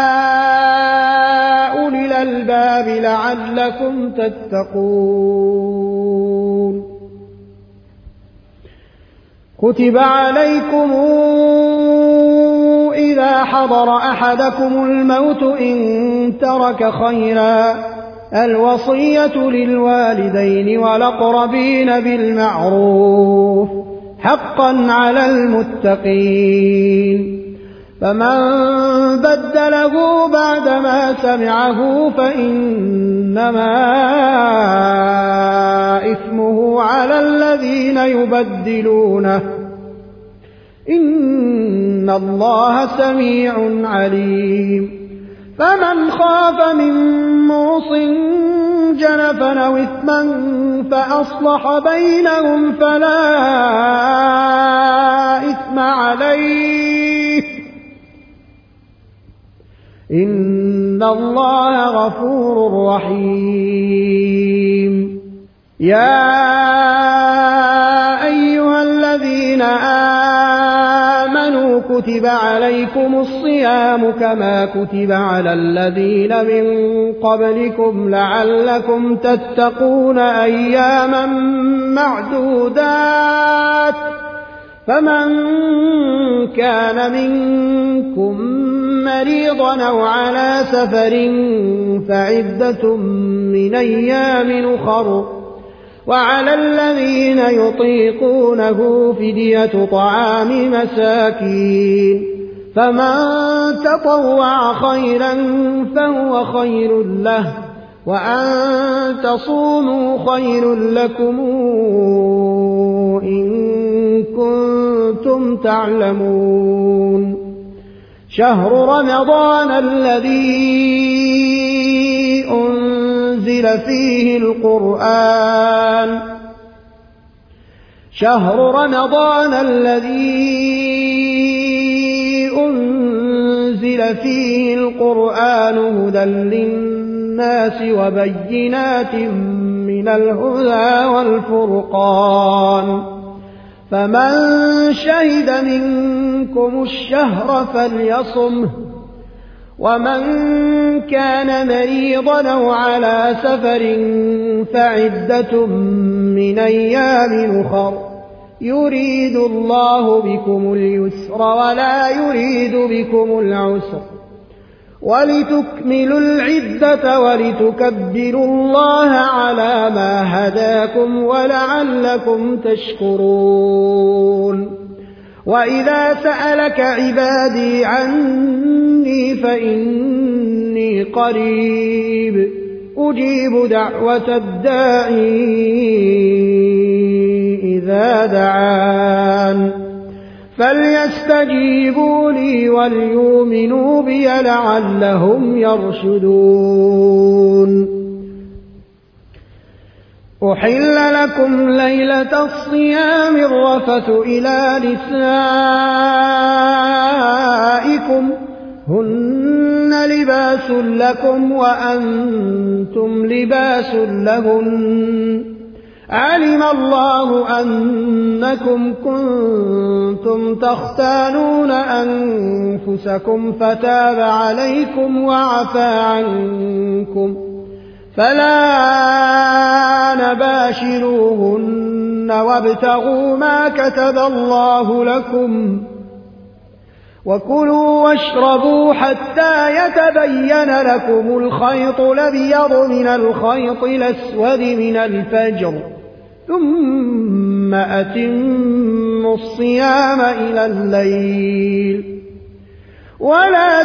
أولي الألباب لعلكم تتقون. كتب عليكم إذا حضر أحدكم الموت إن ترك خيرا الوصية للوالدين والأقربين بالمعروف حقا على المتقين. فمن بدله بعدما سمعه فإنما إثمه على الذين يبدلونه إن الله سميع عليم. فمن خاف من موص جنفا أو إثما فأصلح بينهم فلا إثم عليه إن الله غفور رحيم. يا أيها الذين آمنوا كتب عليكم الصيام كما كتب على الذين من قبلكم لعلكم تتقون أياما معدودات. فمن كان منكم مريضا أو على سفر فعدة من أيام أخر وعلى الذين يطيقونه فدية طعام مساكين فمن تطوع خيرا فهو خير له وأن تصوموا خير لكم إن كنتم تعلمون. شهر رمضان الذي أنزل فيه القرآن هدى للناس وبينات من الهدى والفرقان. فمن شهد منكم الشهر فليصمه ومن كان مريضا أو على سفر فعدة من أيام أخر يريد الله بكم اليسر ولا يريد بكم العسر ولتكملوا العدة ولتكبروا الله على ما هداكم ولعلكم تشكرون. وإذا سألك عبادي عني فإني قريب أجيب دعوة الداعي إذا دعان فليستجيبوا لي وليؤمنوا بي لعلهم يرشدون. أحل لكم ليلة الصيام الرفث إلى نسائكم هن لباس لكم وأنتم لباس لهن علم الله أنكم كنتم تختانون أنفسكم فتاب عليكم وعفى عنكم فلا نباشروهن وابتغوا ما كتب الله لكم وكلوا واشربوا حتى يتبين لكم الخيط الأبيض من الخيط الأسود من الفجر ثم أتموا الصيام إلى الليل ولا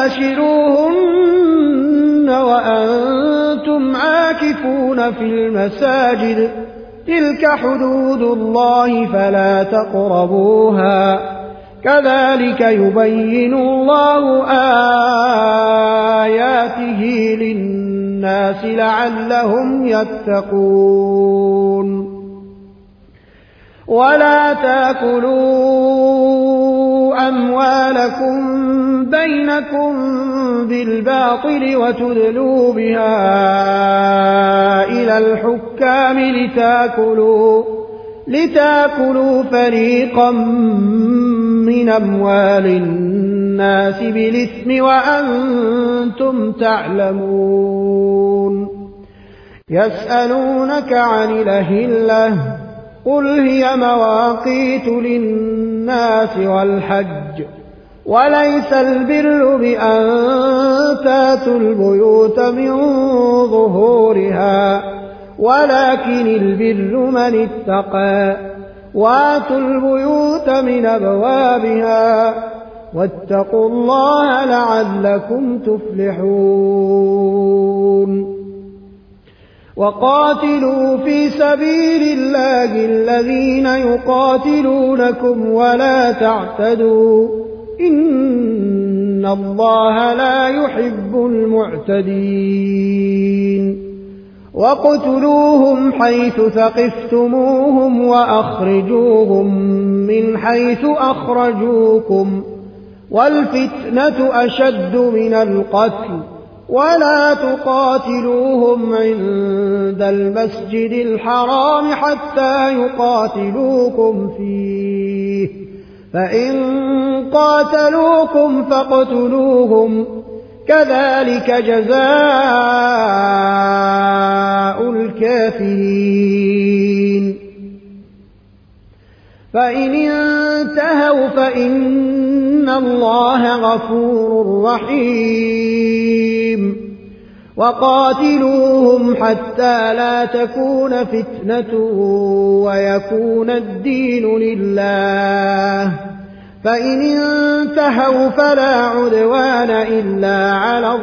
تباشروهن وأنتم عاكفون في المساجد تلك حدود الله فلا تقربوها كذلك يبين الله آياته للناس لعلهم يتقون. ولا تأكلوا أموالكم بينكم بالباطل وتدلوا بها إلى الحكام لتأكلوا فريقا من أموال الناس بالإثم وأنتم تعلمون. يسألونك عن الأهلة قل هي مواقيت للناس والحج وليس البر بأن تاتوا البيوت من ظهورها ولكن البر من اتقى واتوا البيوت من أبوابها واتقوا الله لعلكم تفلحون. وقاتلوا في سبيل الله الذين يقاتلونكم ولا تعتدوا إن الله لا يحب المعتدين. وقتلوهم حيث ثقفتموهم وأخرجوهم من حيث أخرجوكم والفتنة أشد من القتل ولا تقاتلوهم عند المسجد الحرام حتى يقاتلوكم فيه فإن قاتلوكم فاقتلوهم كذلك جزاء الكافرين. فإن انتهوا فإن الله غفور رحيم. وقاتلوهم حتى لا تكون فتنة ويكون الدين لله فإن انتهوا فلا عدوان إلا على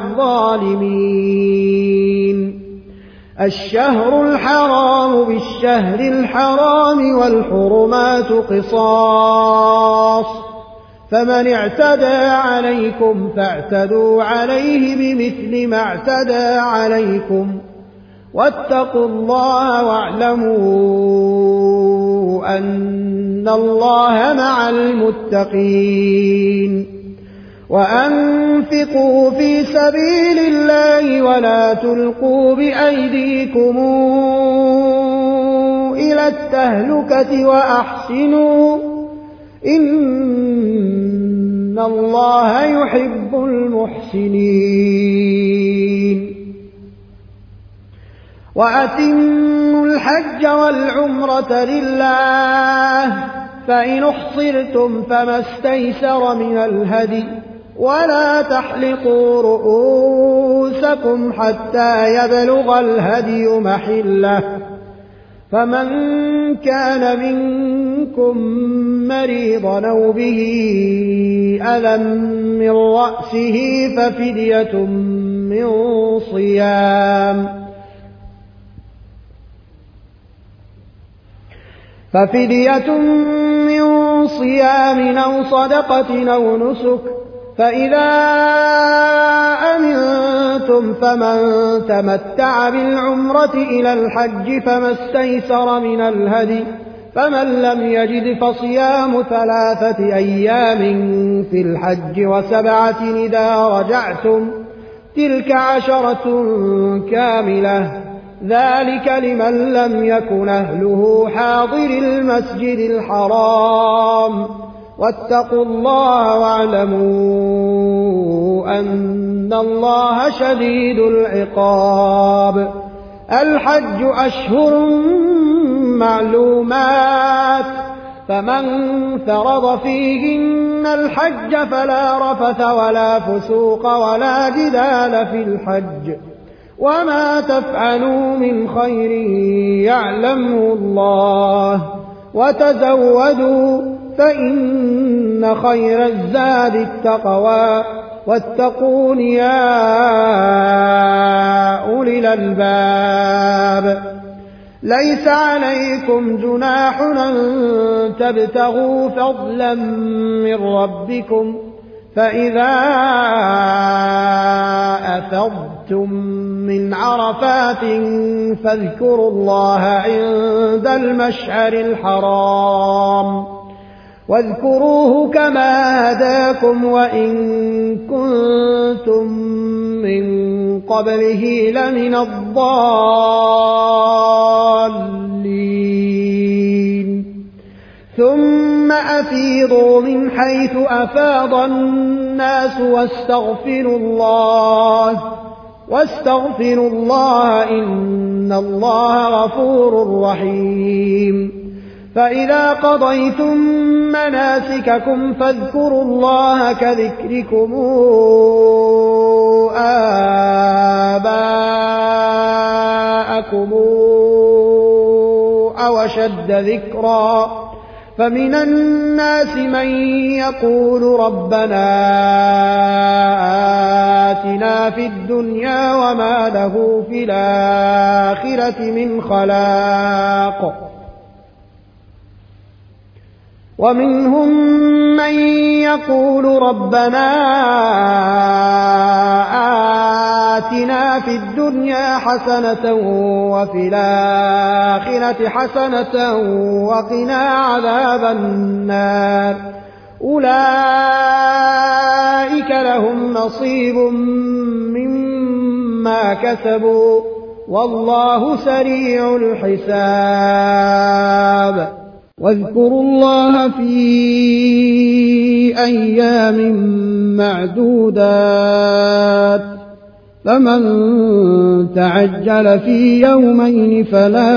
الظالمين. الشهر الحرام بالشهر الحرام والحرمات قصاص فمن اعتدى عليكم فاعتدوا عليه بمثل ما اعتدى عليكم واتقوا الله واعلموا أن الله مع المتقين. وأنفقوا في سبيل الله ولا تلقوا بأيديكم إلى التهلكة وأحسنوا إن الله يحب المحسنين. وأتموا الحج والعمرة لله فإن احصرتم فما استيسر من الهدي ولا تحلقوا رؤوسكم حتى يبلغ الهدي محله فمن كان منكم مريضا أو به أذى من رأسه ففدية من صيام أو صدقة أو نسك فإذا أمنتم فمن تمتع بالعمرة إلى الحج فما استيسر من الهدي فمن لم يجد فصيام 3 أيام في الحج و7 إذا رجعتم تلك 10 كاملة ذلك لمن لم يكن أهله حاضر المسجد الحرام واتقوا الله واعلموا أن الله شديد العقاب. الحج أشهر معلومات فمن فرض فيهن الحج فلا رفث ولا فسوق ولا جدال في الحج وما تفعلوا من خير يعلمه الله وتزودوا فإن خير الزاد التقوى واتقون يا أولي الألباب. ليس عليكم جناح أن تبتغوا فضلا من ربكم فإذا أفضتم من عرفات فاذكروا الله عند المشعر الحرام واذكروه كما هداكم وإن كنتم من قبله لمن الضالين ثم أفيضوا من حيث أفاض الناس واستغفروا الله إن الله غفور رحيم فإذا قضيتم مناسككم فاذكروا الله كذكركم آباءكم أو أشد ذكرا فمن الناس من يقول ربنا آتنا في الدنيا وما له في الآخرة من خلاق ومنهم من يقول ربنا آتنا في الدنيا حسنة وفي الآخرة حسنة وقنا عذاب النار أولئك لهم نصيب مما كسبوا والله سريع الحساب واذكروا الله في أيام معدودات فمن تعجل في يومين فلا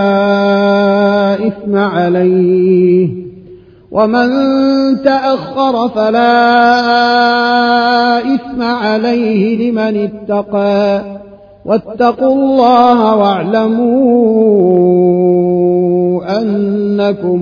إثم عليه ومن تأخر فلا إثم عليه لمن اتقى واتقوا الله واعلموا أنكم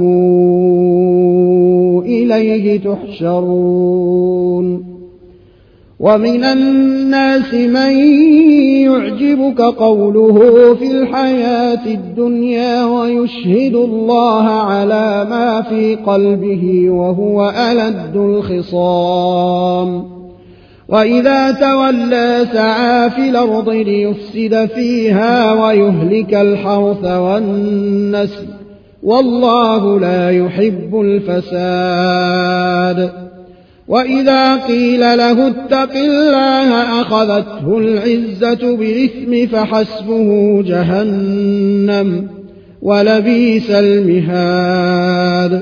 إليه تحشرون ومن الناس من يعجبك قوله في الحياة الدنيا ويشهد الله على ما في قلبه وهو ألد الخصام وإذا تولى سعى في الأرض ليفسد فيها ويهلك الحرث والنسل والله لا يحب الفساد وإذا قيل له اتق الله أخذته العزة بالإثم فحسبه جهنم ولبئس المهاد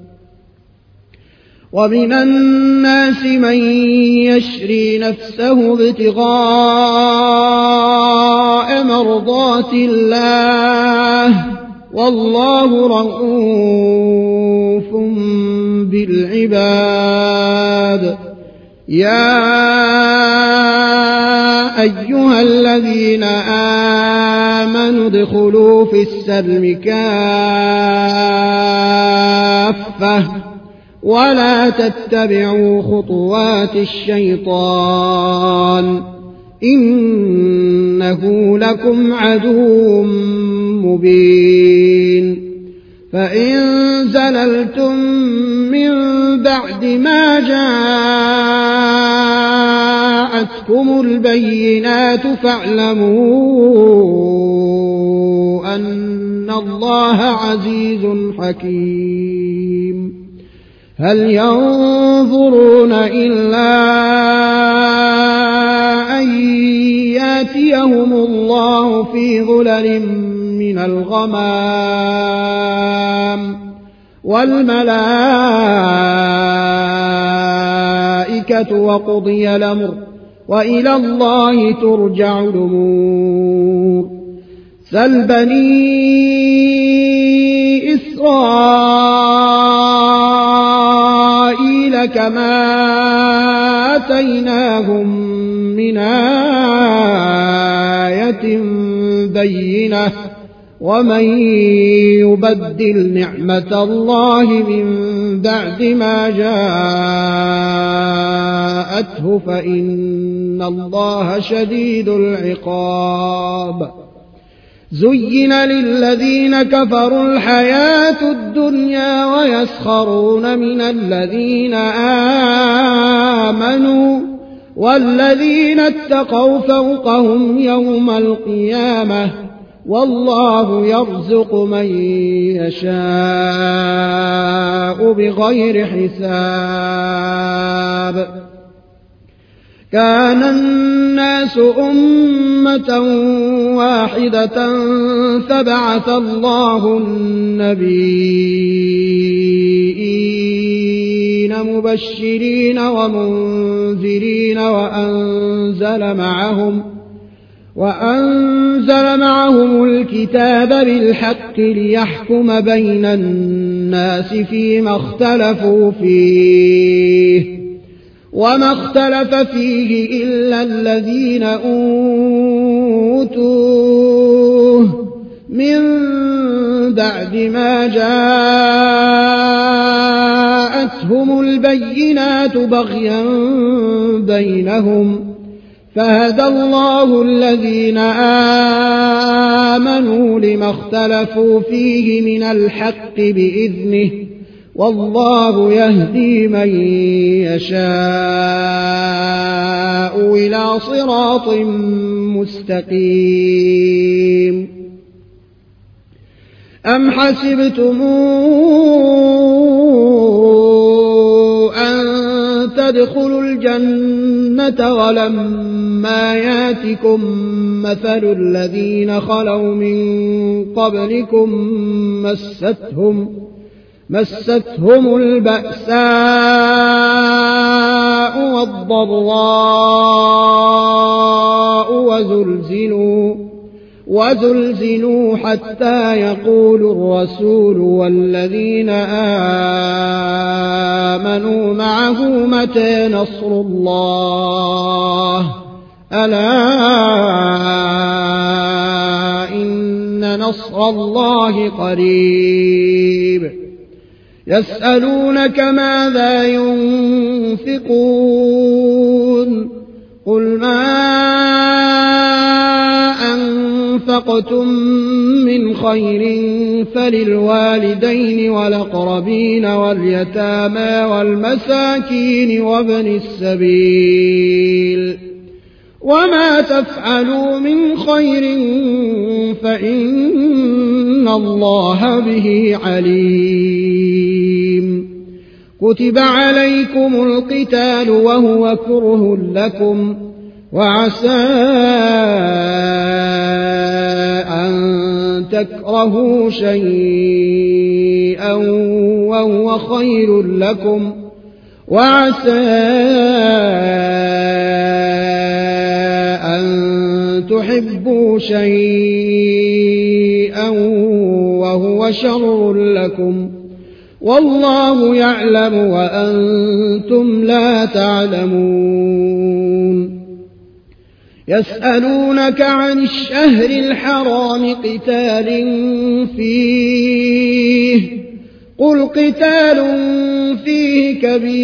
ومن الناس من يشري نفسه ابتغاء مرضات الله والله رؤوف بالعباد يا أيها الذين آمنوا ادخلوا في السلم كافة ولا تتبعوا خطوات الشيطان إنه لكم عدو مبين فإن زللتم من بعد ما جاءتكم البينات فاعلموا أن الله عزيز حكيم هل ينظرون إلا أن ياتيهم الله في ظلل من الغمام والملائكة وقضي الأمر وإلى الله ترجع الأمور سل بني إسرائيل كما آتيناهم من آية بينة ومن يبدل نعمة الله من بعد ما جاءته فإن الله شديد العقاب زين للذين كفروا الحياة الدنيا ويسخرون من الذين آمنوا والذين اتقوا فوقهم يوم القيامة والله يرزق من يشاء بغير حساب كان الناس أمة واحدة فبعث الله النبيين مبشرين ومنذرين وأنزل معهم الكتاب بالحق ليحكم بين الناس فيما اختلفوا فيه وما اختلف فيه إلا الذين أوتوه من بعد ما جاءتهم البينات بغيا بينهم فهدى الله الذين آمنوا لما اختلفوا فيه من الحق بإذنه والله يهدي من يشاء إلى صراط مستقيم أم حسبتم أن تدخلوا الجنة ولما ياتكم مثل الذين خلوا من قبلكم مستهم البأساء والضراء وزلزلوا حتى يقول الرسول والذين آمنوا معه متى نصر الله ألا إن نصر الله قريب يسألونك ماذا ينفقون قل ما أنفقتم من خير فللوالدين والأقربين واليتامى والمساكين وابن السبيل وما تفعلوا من خير فإن الله به عليم كتب عليكم القتال وهو كره لكم وعسى أن تكرهوا شيئا وهو خير لكم وعسى أن تحبوا شيئا وهو شر لكم والله يعلم وأنتم لا تعلمون يسألونك عن الشهر الحرام قتال فيه قل قتال فيه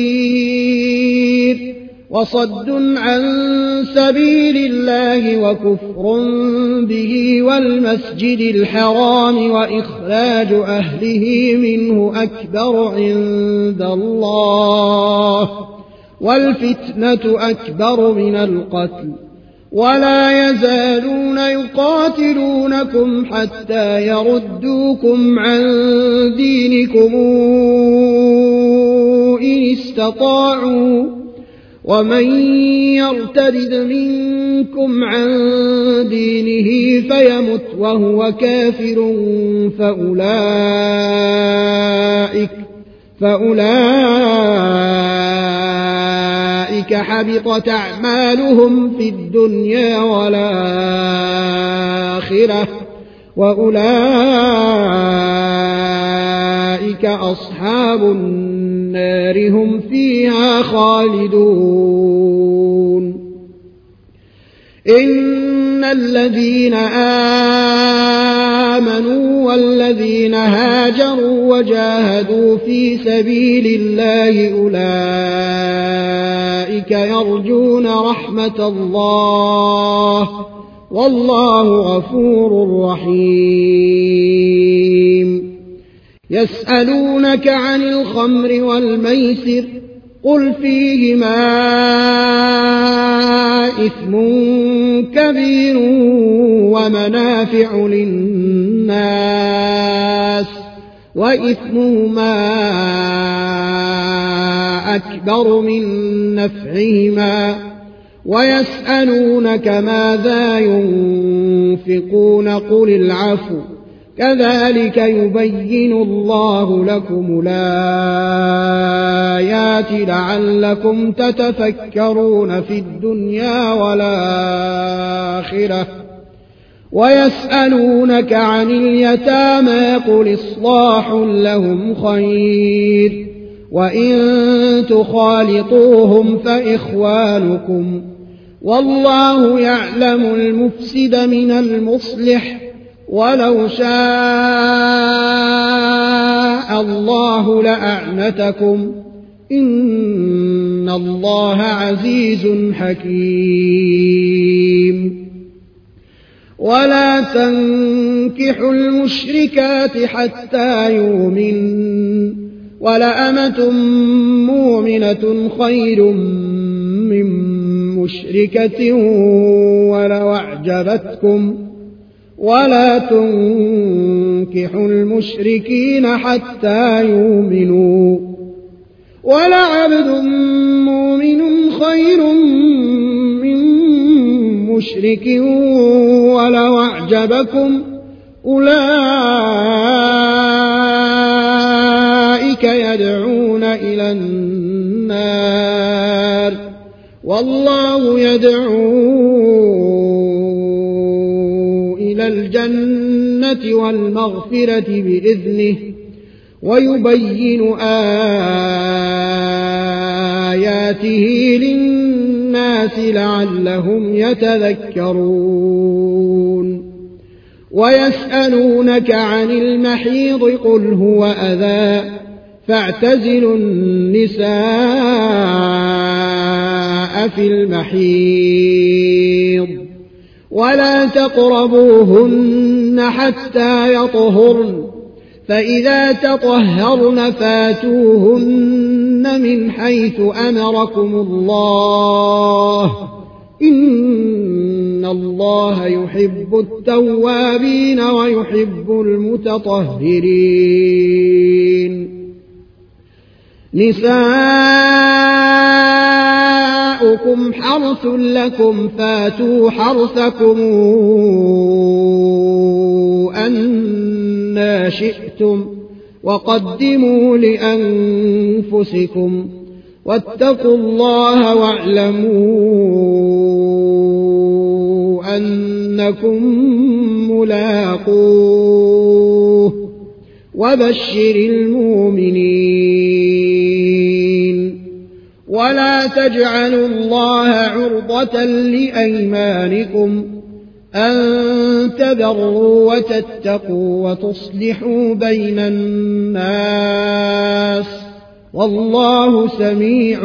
كبير وصد عن سبيل الله وكفر به والمسجد الحرام وإخراج أهله منه أكبر عند الله والفتنة أكبر من القتل ولا يزالون يقاتلونكم حتى يردوكم عن دينكم إن استطاعوا ومن يرتد منكم عن دينه فيمت وهو كافر فأولئك حبطت أعمالهم في الدنيا والآخرة وأولئك أصحاب النار هم فيها خالدون إن الذين آمنوا والذين هاجروا وجاهدوا في سبيل الله أولئك يرجون رحمة الله والله غفور رحيم يسألونك عن الخمر والميسر قل فيهما إثم كبير ومنافع للناس وإثمهما أكبر من نفعهما ويسألونك ماذا ينفقون قل العفو كذلك يبين الله لكم الآيات لعلكم تتفكرون في الدنيا والآخرة ويسألونك عن اليتامى قل إصلاح لهم خير وإن تخالطوهم فإخوانكم والله يعلم المفسد من المصلح ولو شاء الله لأعنتكم إن الله عزيز حكيم ولا تنكحوا المشركات حتى يؤمنوا ولأمة مؤمنة خير من مشركة ولو أعجبتكم ولا تنكحوا المشركين حتى يؤمنوا ولعبد مؤمن خير من مشرك ولو أعجبكم أولئك يدعون إلى النار والله يدعو إلى الجنة والمغفرة بإذنه ويبين آياته للناس لعلهم يتذكرون ويسألونك عن المحيض قل هو أذى فاعتزلوا النساء في المحيض ولا تقربوهن حتى يطهرن فإذا تطهرن فاتوهن من حيث أمركم الله إن الله يحب التوابين ويحب المتطهرين نساؤكم حرث لكم فاتوا حرثكم أنى شئتم وقدموا لأنفسكم واتقوا الله واعلموا أنكم ملاقوه وبشر المؤمنين ولا تجعلوا الله عرضة لأيمانكم أن تبروا وتتقوا وتصلحوا بين الناس والله سميع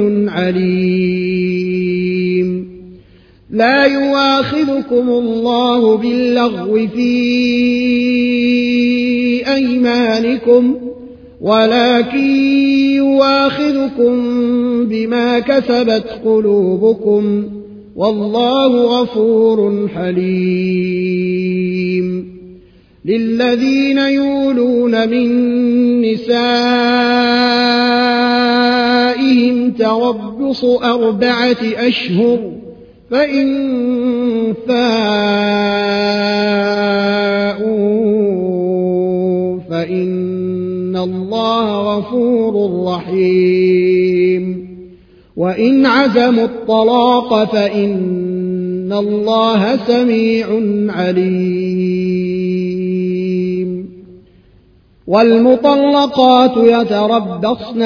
عليم لا يؤاخذكم الله باللغو في أيمانكم ولكن يؤاخذكم بما كسبت قلوبكم والله غفور حليم للذين يولون من نسائهم تربص 4 أشهر فإن فاءوا فإن الله غفور رحيم وإن عزموا الطلاق فإن الله سميع عليم والمطلقات يتربصن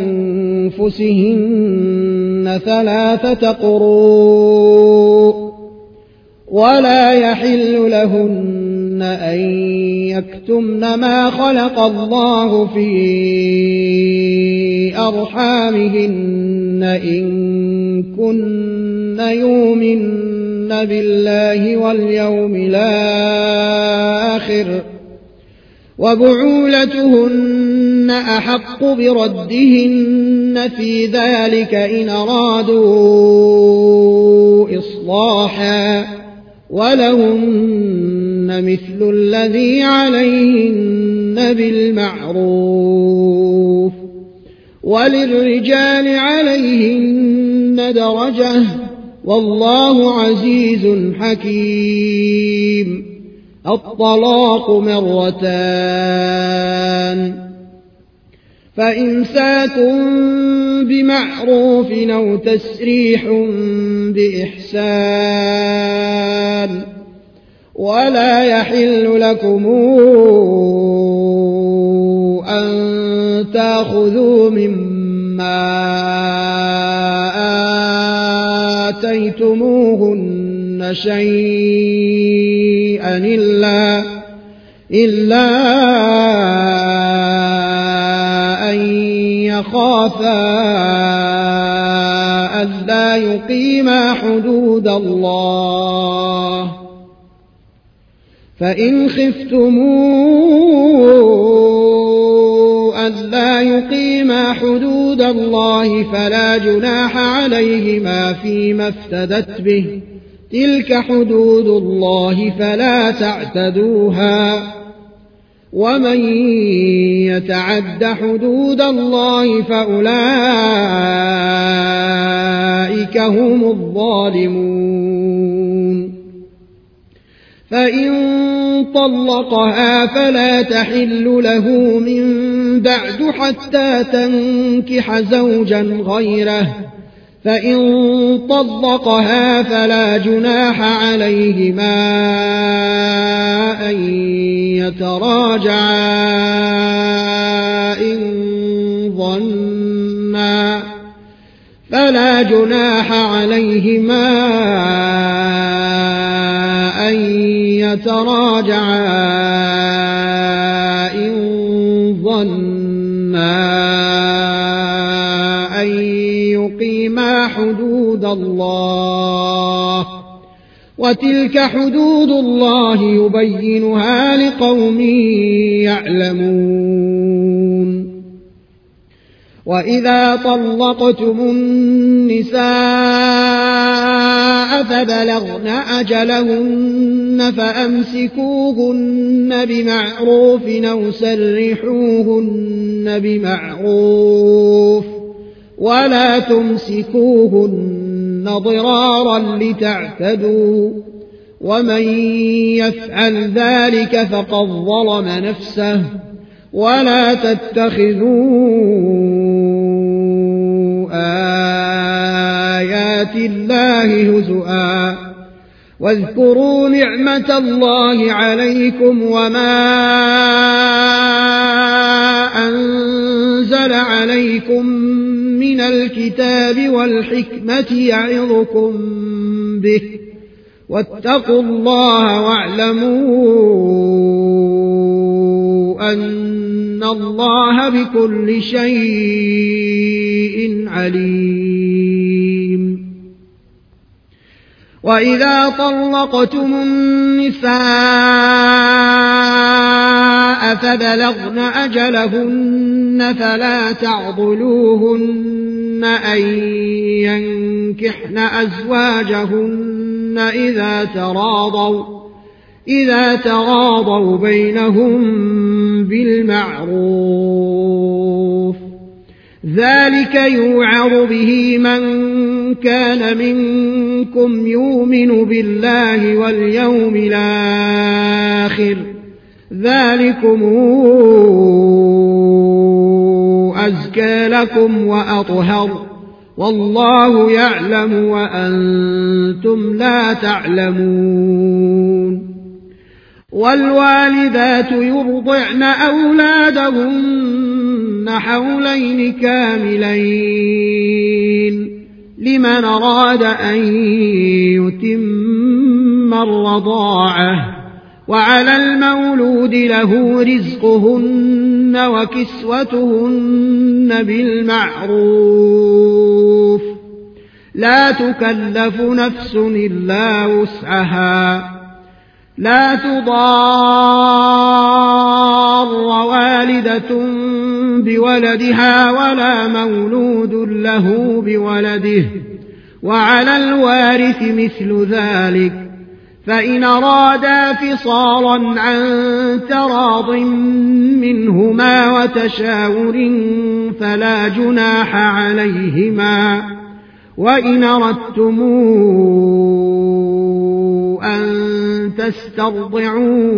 بأنفسهن 3 قروء ولا يحل لهن أن يكتمن ما خلق الله في أرحامهن إن كن يؤمن بالله واليوم الآخر وبعولتهن أحق بردهن في ذلك إن أرادوا إصلاحا ولهن مثل الذي عليهن بالمعروف وللرجال عليهن درجة والله عزيز حكيم. الطلاق مرتان فإمساك بمعروف أو تسريح بإحسان ولا يحل لكم أن تأخذوا مما آتيتموهن شيئا إلا أن يخافا ألا يقيما حدود الله فإن خفتموا ألا يقيما حدود الله فلا جناح عليهما فيما افتدت به تلك حدود الله فلا تعتدوها ومن يتعد حدود الله فأولئك هم الظالمون. فإن طلقها فلا تحل له من بعد حتى تنكح زوجا غيره فإن طلقها فلا جناح عليهما أن يتراجعا إن ظنا أن يقيما حدود الله وتلك حدود الله يبينها لقوم يعلمون. وإذا طلقتم النساء فبلغن أجلهن فأمسكوهن بمعروف أو سرحوهن بمعروف ولا تمسكوهن ضرارا لتعتدوا ومن يفعل ذلك فقد ظلم نفسه ولا تتخذوا آيات الله هزؤا واذكروا نعمة الله عليكم وما أنزل عليكم من الكتاب والحكمة يعظكم به واتقوا الله واعلموا أن الله بكل شيء عليم. وإذا طلقتم النساء فبلغن أجلهن فلا تعضلوهن أن ينكحن أزواجهن إذا تراضوا بينهم بالمعروف ذلك يوعظ به من كان منكم يؤمن بالله واليوم الآخر ذلكم أزكى لكم وأطهر والله يعلم وأنتم لا تعلمون. والوالدات يرضعن أولادهن حولين كاملين لمن أراد أن يتم الرضاعة وعلى المولود له رزقهن وكسوتهن بالمعروف لا تكلف نفس إلا وسعها لا تضار والدة بولدها ولا مولود له بولده، وعلى الوارث مثل ذلك، فإن أرادا فصالا عن تراض منهما وتشاور فلا جناح عليهما. وإن أردتم أن تسترضعوا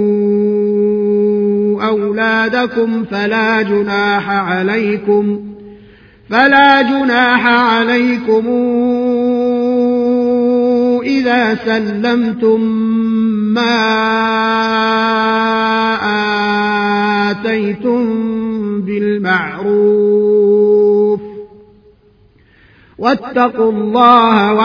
أولادكم فلا جناح عليكم إذا سلمتم ما آتيتم بالمعروف، واتقوا الله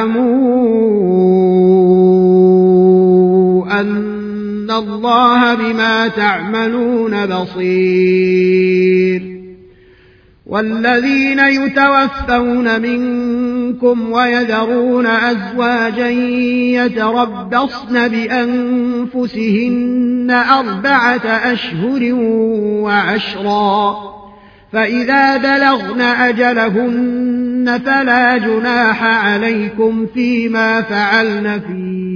واعلموا أن الله بما تعملون بصير. والذين يتوفون منكم ويذرون أزواجا يتربصن بأنفسهن 4 أشهر وعشرا، فإذا بلغن أجلهن فلا جناح عليكم فيما فعلن في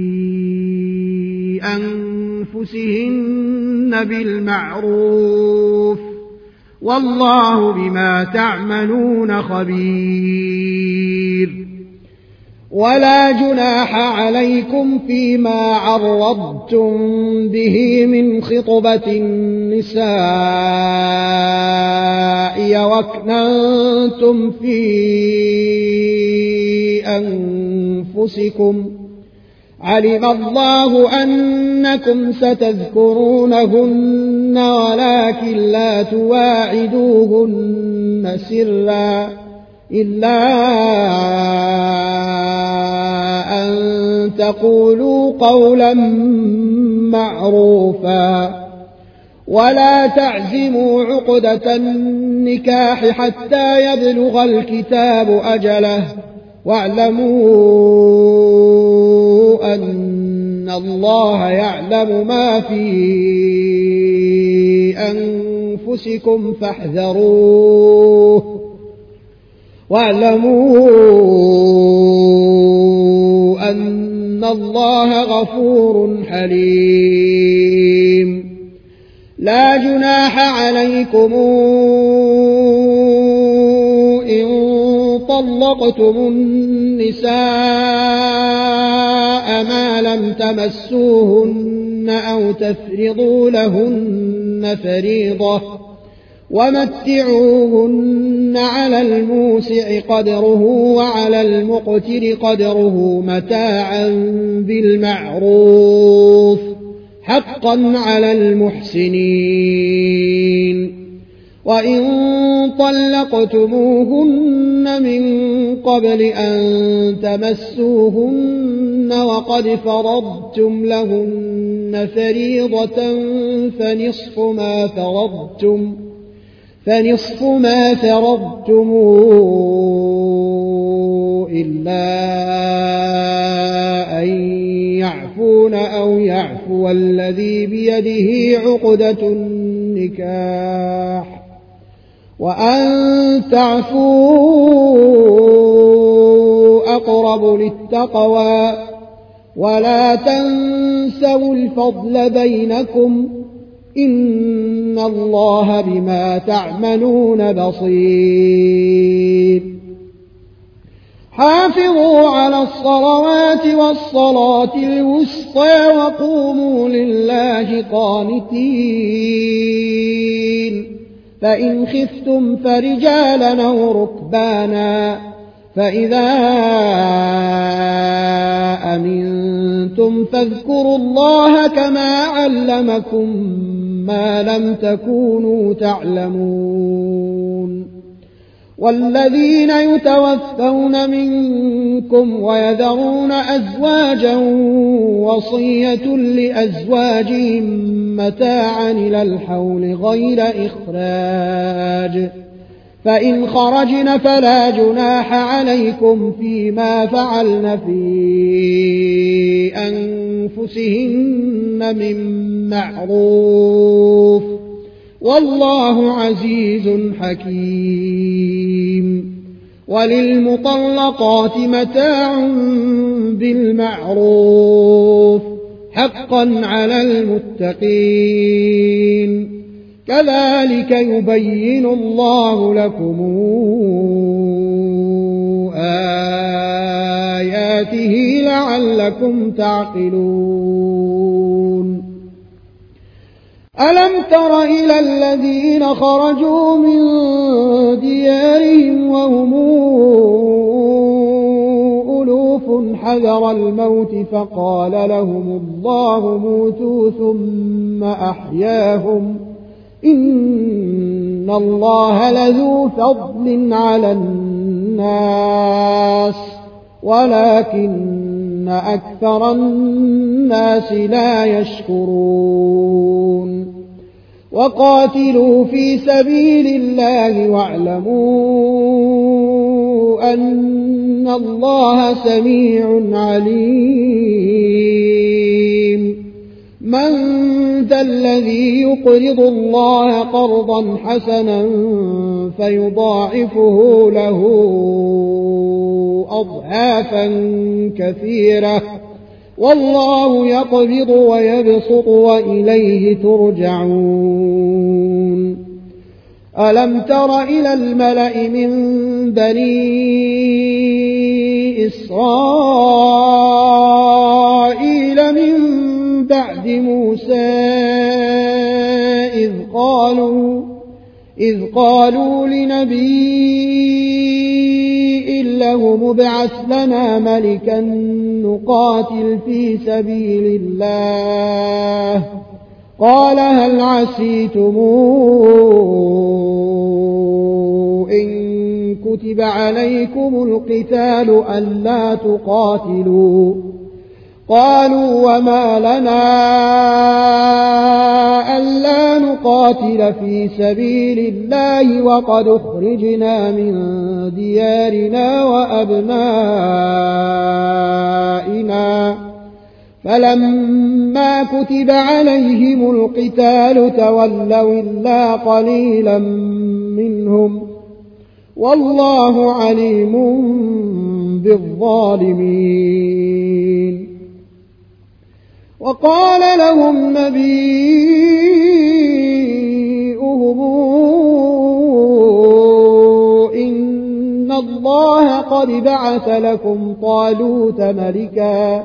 أنفسهن بالمعروف، والله بما تعملون خبير. ولا جناح عليكم فيما عرضتم به من خطبة النساء وأكننتم في أنفسكم، علم الله أنكم ستذكرونهن ولكن لا تواعدوهن سرا إلا أن تقولوا قولا معروفا. ولا تعزموا عقدة النكاح حتى يبلغ الكتاب أجله، واعلموا أن الله يعلم ما في أنفسكم فاحذروه، واعلموا أن الله غفور حليم. لا جناح عليكم إن طلقتم النساء ما لم تمسوهن أو تفرضوا لهن فريضة، ومتعوهن على الموسع قدره وعلى المقتر قدره متاعا بالمعروف، حقا على المحسنين. وإن طلقتموهن من قبل أن تمسوهن وقد فرضتم لهن فريضة فنصف ما فرضتم إلا أن يعفون أو يعفو الذي بيده عقدة النكاح، وأن تعفوا أقرب للتقوى، ولا تنسوا الفضل بينكم إن الله بما تعملون بصير. حافظوا على الصلوات والصلاة الوسطى وقوموا لله قانتين، فإن خفتم فرجالا أو ركبانا، فإذا أمنتم فاذكروا الله كما علمكم ما لم تكونوا تعلمون. والذين يتوفون منكم ويذرون أزواجا وصية لأزواجهم متاعا إلى الحول غير إخراج، فإن خرجن فلا جناح عليكم فيما فعلن في أنفسهن من معروف والله عزيز حكيم وللمطلقات متاع بالمعروف حقا على المتقين كذلك يبين الله لكم آياته لعلكم تعقلون ألم تر إلى الذين خرجوا من ديارهم وهم ألوف حذر الموت فقال لهم الله موتوا ثم أحياهم إن الله لذو فضل على الناس ولكن أكثر الناس لا يشكرون وقاتلوا في سبيل الله واعلموا أن الله سميع عليم من ذا الذي يقرض الله قرضا حسنا فيضاعفه له أضعافا كثيرة والله يقبض ويبسط وإليه ترجعون ألم تر إلى الملأ من بني إسرائيل من بعد موسى إذ قالوا لنبي له مبعث لنا ملكا نقاتل في سبيل الله قال هل عسيتم إن كتب عليكم القتال ألا تقاتلوا قالوا وما لنا ألا نقاتل في سبيل الله وقد أخرجنا من ديارنا وأبنائنا فلما كتب عليهم القتال تولوا إلا قليلا منهم والله عليم بالظالمين وقال لهم نبيهم إن الله قد بعث لكم طالوت ملكا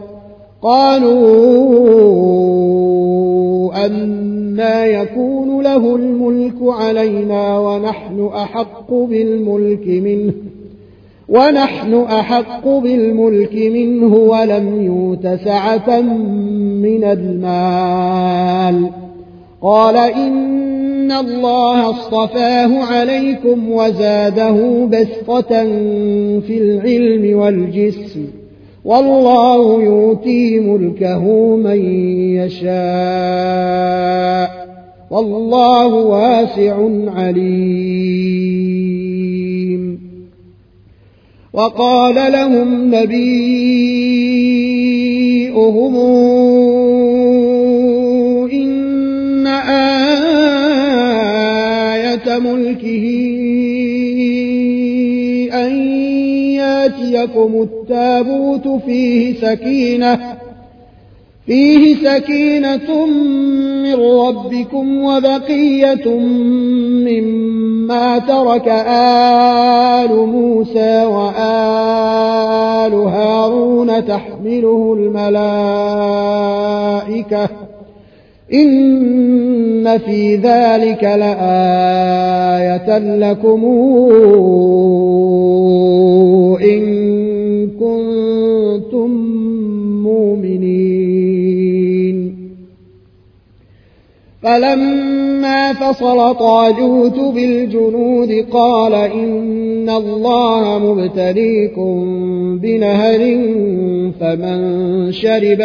قالوا أنى يكون له الملك علينا ونحن أحق بالملك منه ولم يؤت سعة من المال قال إن الله اصطفاه عليكم وزاده بسطة في العلم والجسم والله يؤتي ملكه من يشاء والله واسع عليم وقال لهم نبيهم إن آية ملكه أن ياتيكم التابوت فيه سكينة من ربكم وبقية مما ترك آل موسى وآل هارون تحمله الملائكة إن في ذلك لآية لكم إن كنتم مؤمنين فلما فصل طالوت بالجنود قال إن الله مبتليكم بنهر فمن شرب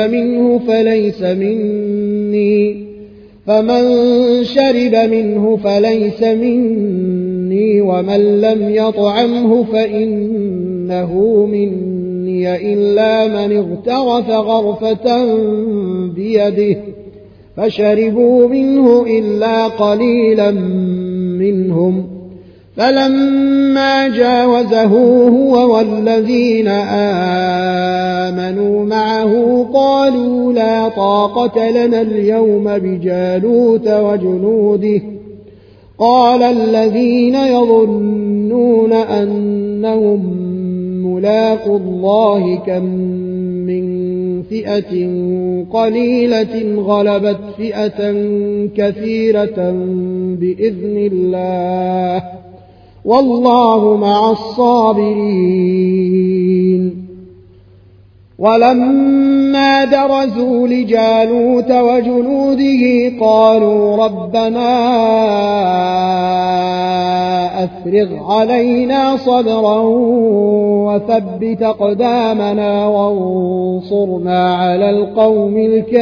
منه فليس مني مني ومن لم يطعمه فإنه مني إلا من اغترف غرفة بيده فشربوا منه إلا قليلا منهم فلما جاوزه هو والذين آمنوا معه قالوا لا طاقة لنا اليوم بجالوت وجنوده قال الذين يظنون أنهم ملاقو الله كم من فئة قليلة غلبت فئة كثيرة بإذن الله والله مع الصابرين ولما برزوا لجالوت وجنوده قالوا ربنا أفرغ علينا صبرا وثبت أقدامنا وانصرنا على القوم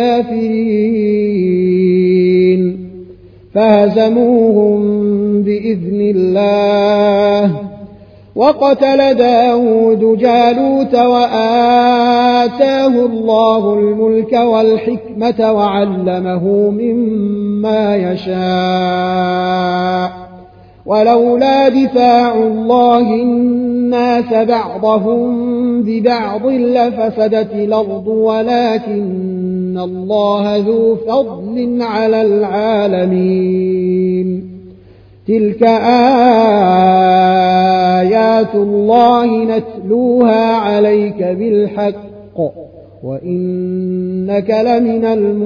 الكافرين فهزموهم بإذن الله وقتل داود جالوت وآتاه الله الملك والحكمة وعلمه مما يشاء ولولا دفاع الله الناس بعضهم ببعض لفسدت الأرض ولكن الله ذو فضل على العالمين تلك آيات الله نتلوها عليك بالحق وإنك لمن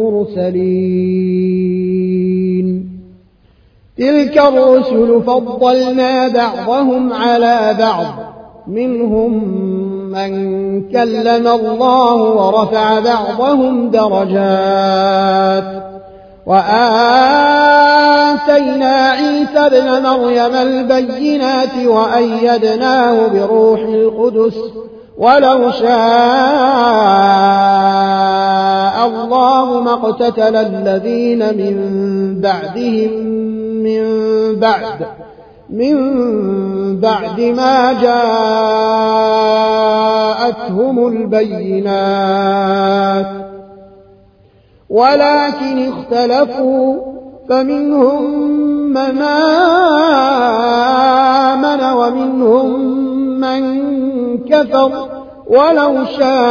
المرسلين تلك الرسل فضلنا بعضهم على بعض منهم من كلم الله ورفع بعضهم درجات وآتينا عيسى ابن مريم البينات وأيدناه بروح القدس ولو شاء الله ما اقتتل الذين من بعدهم من بعد ما جاءتهم البينات ولكن اختلفوا فمنهم من آمن ومنهم من كفر ولو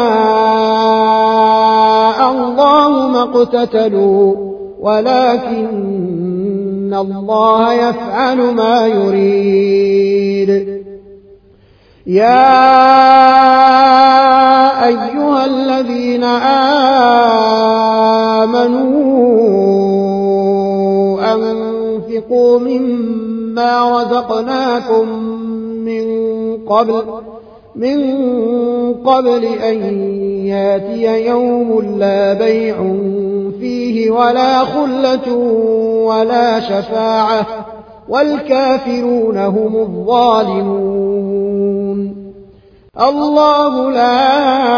شاء الله ما اقتتلوا ولكن الله يفعل ما يريد يا أيها الذين آمنوا أنفقوا مما رزقناكم من قبل أن ياتي يوم لا بيع فيه ولا خلة ولا شفاعة والكافرون هم الظالمون الله لا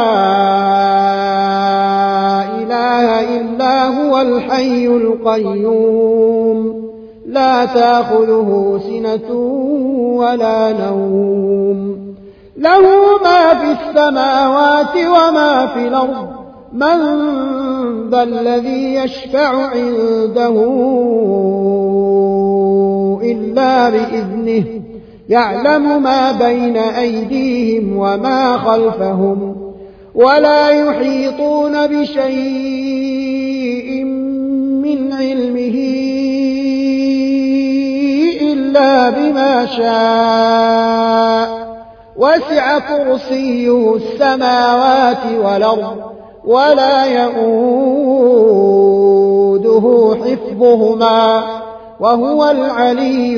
إله إلا هو الحي القيوم لا تأخذه سنة ولا نوم له ما في السماوات وما في الأرض من ذا الذي يشفع عنده إلا بإذنه يعلم ما بين أيديهم وما خلفهم ولا يحيطون بشيء من علمه إلا بما شاء وسع كرسيه السماوات والأرض ولا يؤوده حفظهما وهو العلي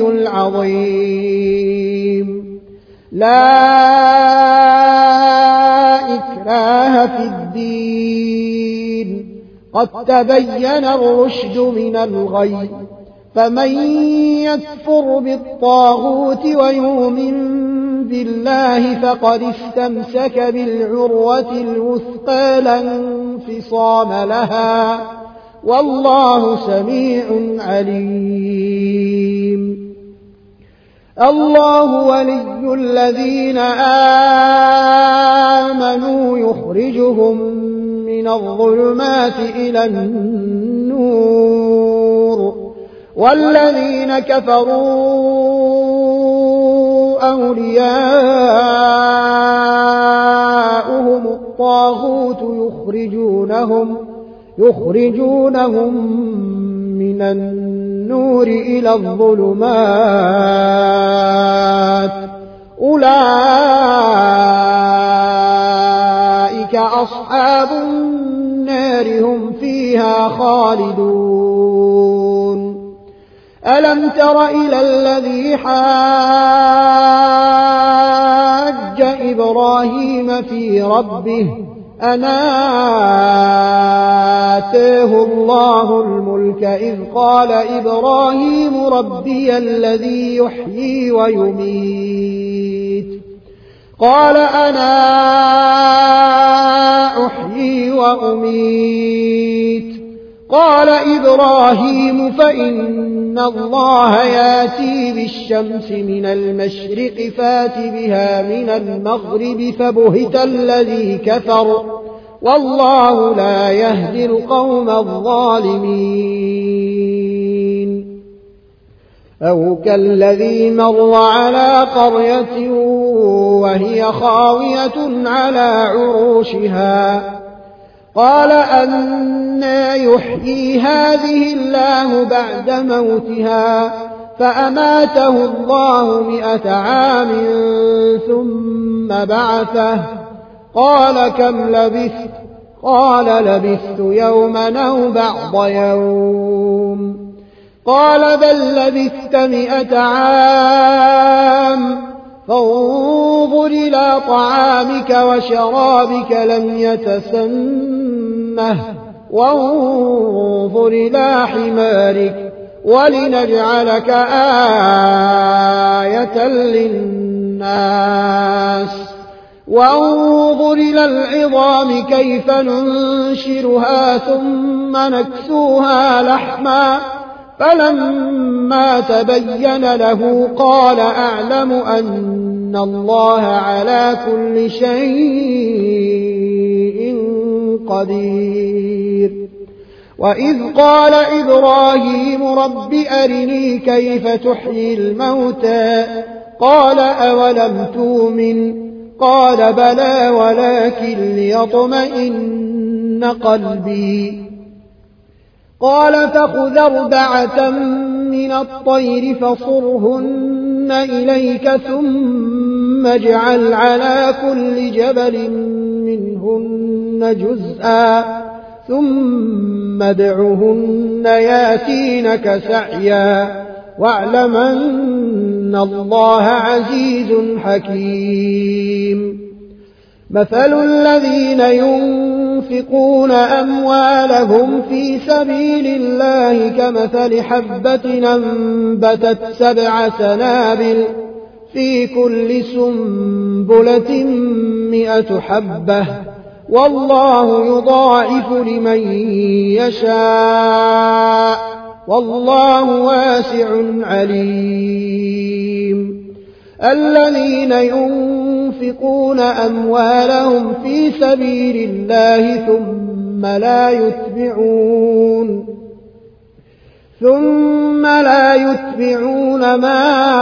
العظيم لا إكراه في الدين قد تبين الرشد من الغي فمن يكفر بالطاغوت ويؤمن بالله فقد استمسك بالعروة الوثقى لا انفصام لها والله سميع عليم الله ولي الذين آمنوا يخرجهم من الظلمات إلى النور والذين كفروا أولياؤهم الطاغوت يخرجونهم من النور إلى الظلمات أولئك أصحاب النار هم فيها خالدون ألم تر إلى الذي حاج إبراهيم في ربه أن آتاه الله الملك إذ قال إبراهيم ربي الذي يحيي ويميت قال أنا أحيي وأميت قال إبراهيم فإن الله ياتي بالشمس من المشرق فات بها من المغرب فبهت الذي كفر والله لا يهدي القوم الظالمين أو كالذي مر على قرية وهي خاوية على عروشها قال أنى يحيي هذه الله بعد موتها فأماته الله 100 عام ثم بعثه قال كم لبثت قال لبثت يوما أو بعض يوم قال بل لبثت 100 عام فانظر إلى طعامك وشرابك لم يتسنه وانظر إلى حمارك ولنجعلك آية للناس وانظر إلى العظام كيف ننشرها ثم نكسوها لحما فلما تبين له قال أعلم أن الله على كل شيء قدير وإذ قال إبراهيم رب أرني كيف تحيي الموتى قال أولم تؤمن قال بلى ولكن ليطمئن قلبي قال فخذ 4 من الطير فصرهن إليك ثم اجعل على كل جبل منهن جزءا ثم ادعهن ياتينك سعيا واعلم أن الله عزيز حكيم مثل الذين ينفقون أموالهم في سبيل الله كمثل حبة أنبتت 7 سنابل في كل سنبلة 100 حبة والله يضاعف لمن يشاء والله واسع عليم الذين ينفقون أموالهم في سبيل الله ثم لا يتبعون ما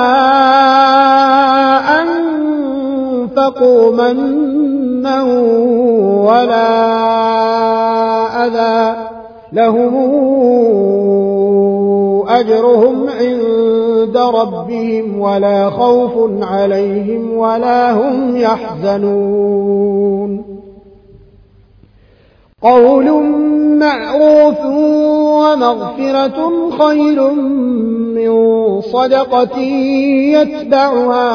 أنفقوا منا ولا أذى لهم أجرهم عند ربهم ولا خوف عليهم ولا هم يحزنون قول معروف ومغفرة خير من صدقة يتبعها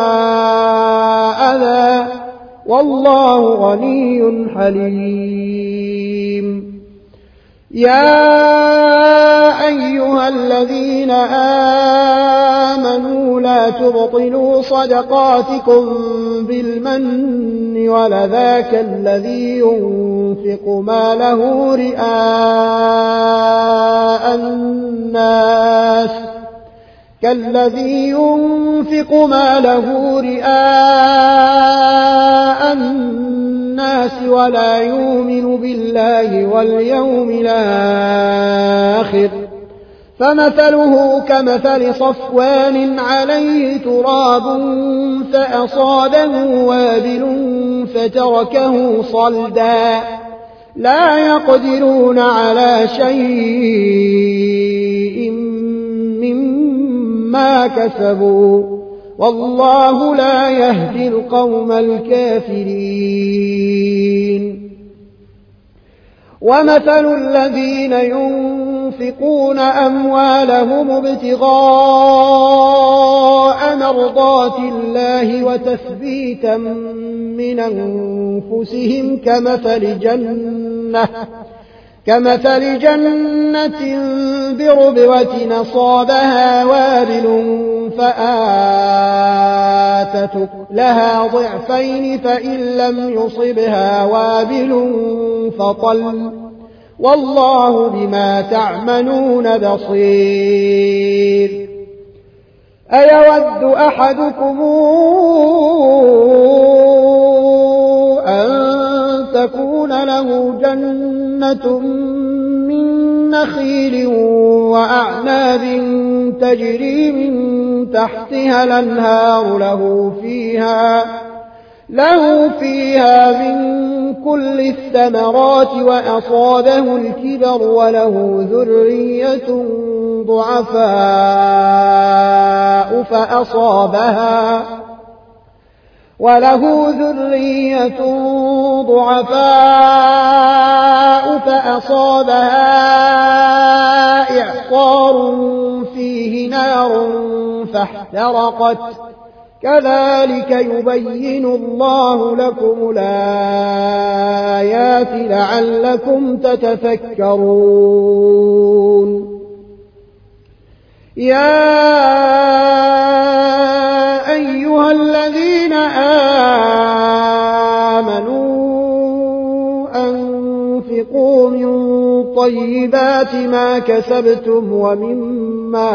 أذى والله غني حليم يا أيها الذين آمنوا لا تبطلوا صدقاتكم بالمن ولذاك الذي ينفق ماله رئاء الناس كالذي ينفق ماله رئاء الناس ولا يؤمن بالله واليوم الآخر فمثله كمثل صفوان عليه تراب فأصابه وابل فتركه صلدا لا يقدرون على شيء مما كسبوا والله لا يهدي القوم الكافرين ومثل الذين ينفقون أموالهم ابتغاء مرضات الله وتثبيتا من أنفسهم كمثل جنة بربوة أصابها وابل فآتت لها ضعفين فإن لم يصبها وابل فطل والله بما تعملون بصير أيود أحدكم أن تكون له جنة من نخيل وأعناب تجري من تحتها الأنهار له فيها من كل الثمرات وأصابه الكبر وله ذرية ضعفاء فأصابها إعصار فيه نار فاحترقت كذلك يبين الله لكم الآيات لعلكم تتفكرون يا أيها الذين آمنوا أنفقوا من طيبات ما كسبتم ومما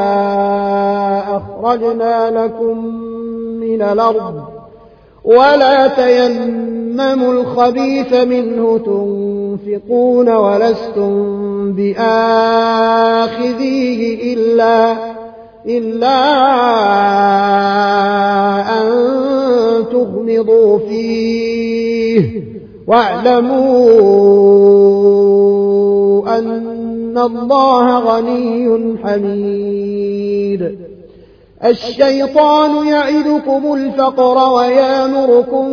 أخرجنا لكم من الأرض ولا تيمموا الخبيث منه تنفقون ولستم بآخذيه إلا أن تغمضوا فيه واعلموا أن الله غني حميد الشيطان يعدكم الفقر ويامركم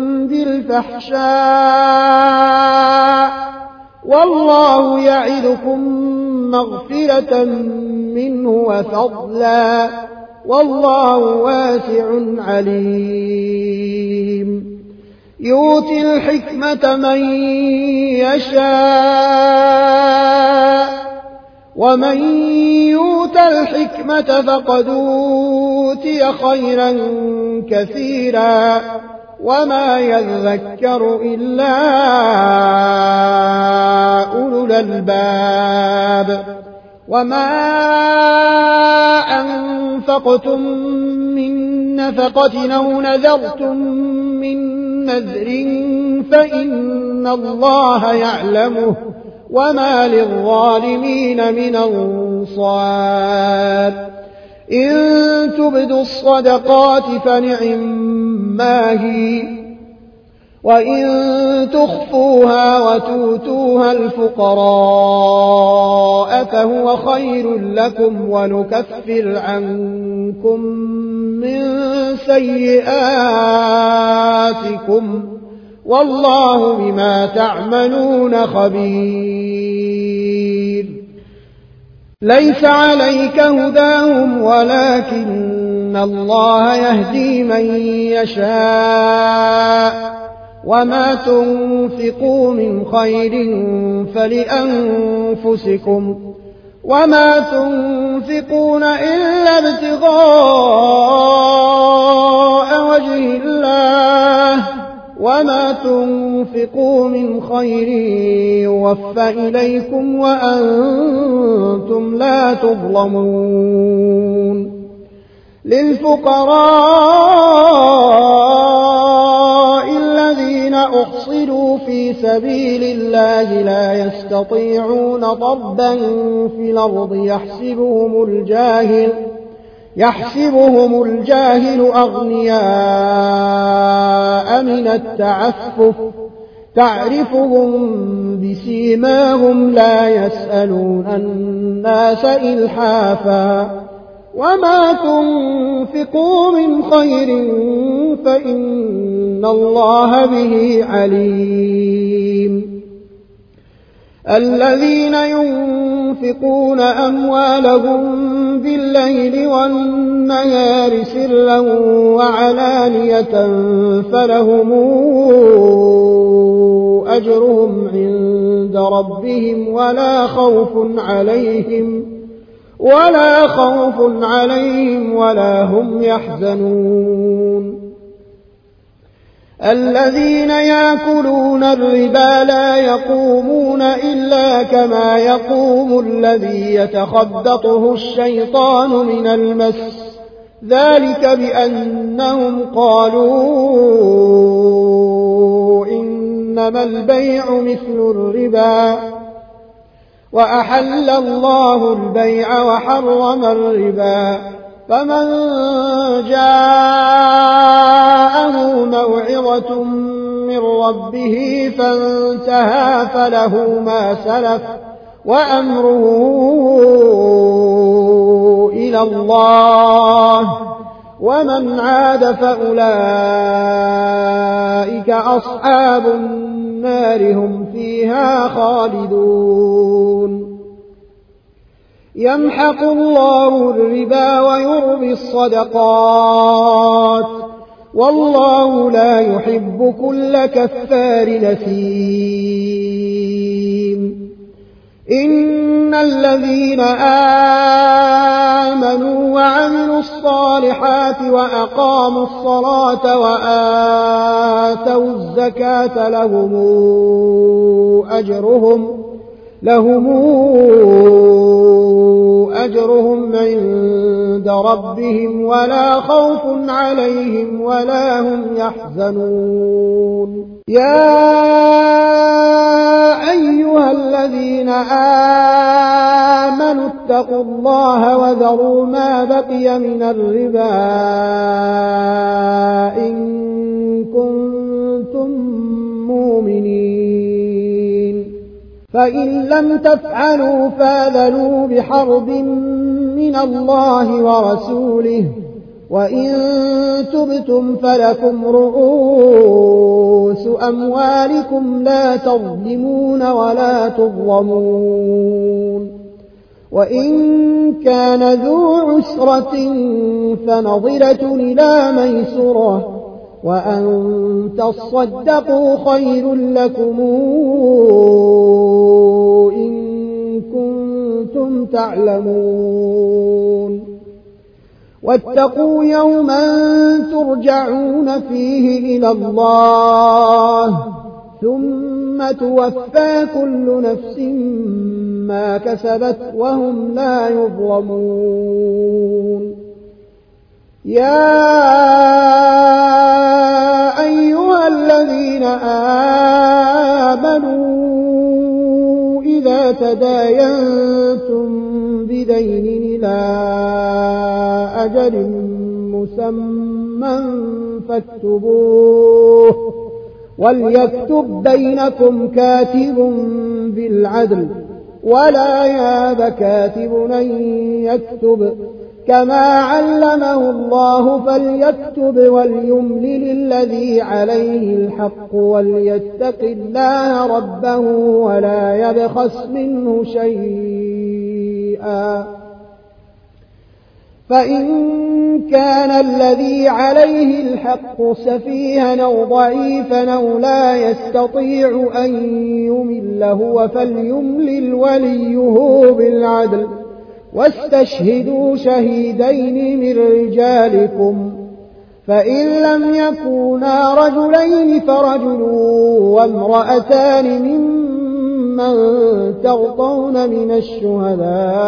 بالفحشاء والله يعدكم مغفرة منه وفضلا والله واسع عليم يؤتي الحكمة من يشاء ومن يؤت الحكمة فقد أوتي خيرا كثيرا وما يذكر إلا أولو الألباب وما أنفقتم من نفقة أو نذرتم من نذر فإن الله يعلمه وما للظالمين من أنصار إن تبدوا الصدقات فنعما هي وإن تخفوها وتؤتوها الفقراء فهو خير لكم ونكفر عنكم من سيئاتكم والله بما تعملون خبير ليس عليك هداهم ولكن الله يهدي من يشاء وما تنفقوا من خير فلأنفسكم وما تنفقون إلا ابتغاء وجه الله وما تنفقوا من خير يوفى إليكم وأنتم لا تظلمون للفقراء الذين أحصروا في سبيل الله لا يستطيعون ضربا في الأرض يحسبهم الجاهل أغنياء من التعفف تعرفهم بسيماهم لا يسألون الناس إلحافا وما تنفقوا من خير فإن الله به عليم الذين ينفقون أموالهم بالليل والنهار سرا وعلانية فلهم أجرهم عند ربهم ولا خوف عليهم ولا هم يحزنون الذين يأكلون الربا لا يقومون إلا كما يقوم الذي يتخبطه الشيطان من المس ذلك بأنهم قالوا إنما البيع مثل الربا وأحل الله البيع وحرم الربا فمن جاءه موعظة من ربه فانتهى فله ما سلف وأمره إلى الله ومن عاد فأولئك أصحاب النار هم فيها خالدون يمحق الله الربا ويربي الصدقات والله لا يحب كل كفار نثيم إن الذين آمنوا وعملوا الصالحات وأقاموا الصلاة وآتوا الزكاة لهم أجرهم عند ربهم ولا خوف عليهم ولا هم يحزنون يا أيها الذين آمنوا اتقوا الله وذروا ما بقي من الربا إن كنتم مؤمنين فإن لم تفعلوا فاذنوا بحرب من الله ورسوله وإن تبتم فلكم رؤوس أموالكم لا تظلمون ولا تظلمون وإن كان ذو عسرة فنظرة إلى ميسرة وأن تصدقوا خير لكم إن كنتم تعلمون واتقوا يوما ترجعون فيه إلى الله ثم توفى كل نفس ما كسبت وهم لا يظلمون يا أيها الذين آمنوا إذا تداينتم بدين إلى أجل مسمى فاكتبوه وليكتب بينكم كاتب بالعدل ولا ياب كاتب أن يكتب كما علمه الله فليكتب وليملل الذي عليه الحق وليتق الله ربه ولا يبخس منه شيئا فإن كان الذي عليه الحق سفيها أو ضعيفا أو لا يستطيع أن يمل هو فليملل وليه بالعدل واستشهدوا شهيدين من رجالكم فإن لم يكونا رجلين فرجل وامرأتان ممن ترضون من الشهداء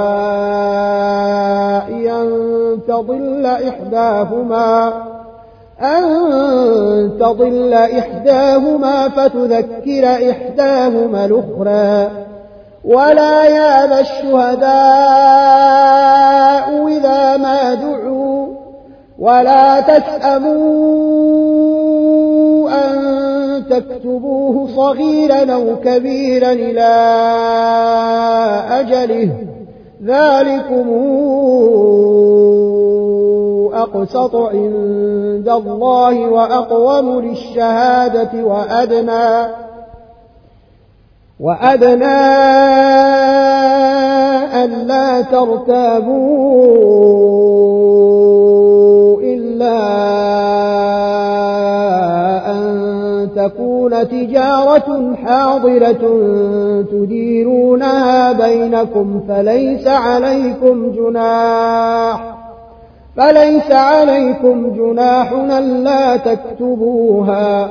أن تضل إحداهما فتذكر إحداهما الأخرى ولا يأبى الشهداء إذا ما دعوا ولا تسأموا أن تكتبوه صغيرا أو كبيرا إلى أجله ذلكم أقسط عند الله وأقوم للشهادة وأدنى ألا ترتابوا إلا أن تكون تجارة حاضرة تديرونها بينكم فليس عليكم جناح ألا تكتبوها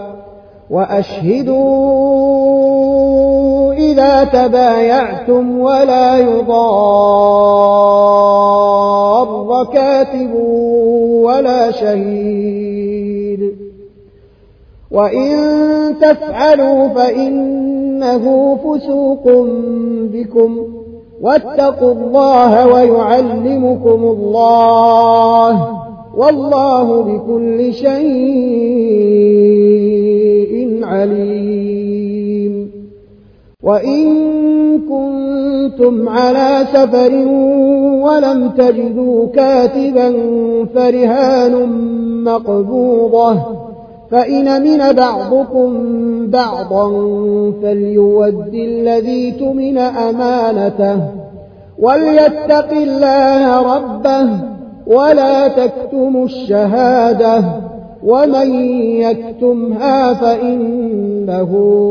وأشهدوا إذا تبايعتم ولا يضار كاتب ولا شهيد وإن تفعلوا فإنه فسوق بكم واتقوا الله ويعلمكم الله والله بكل شيء عليم وإن كنتم على سفر ولم تجدوا كاتبا فرهان مقبوضة فإن من بعضكم بعضا فليود الذي تمن أمانته وليتق الله ربه ولا تكتموا الشهادة ومن يكتمها فإنه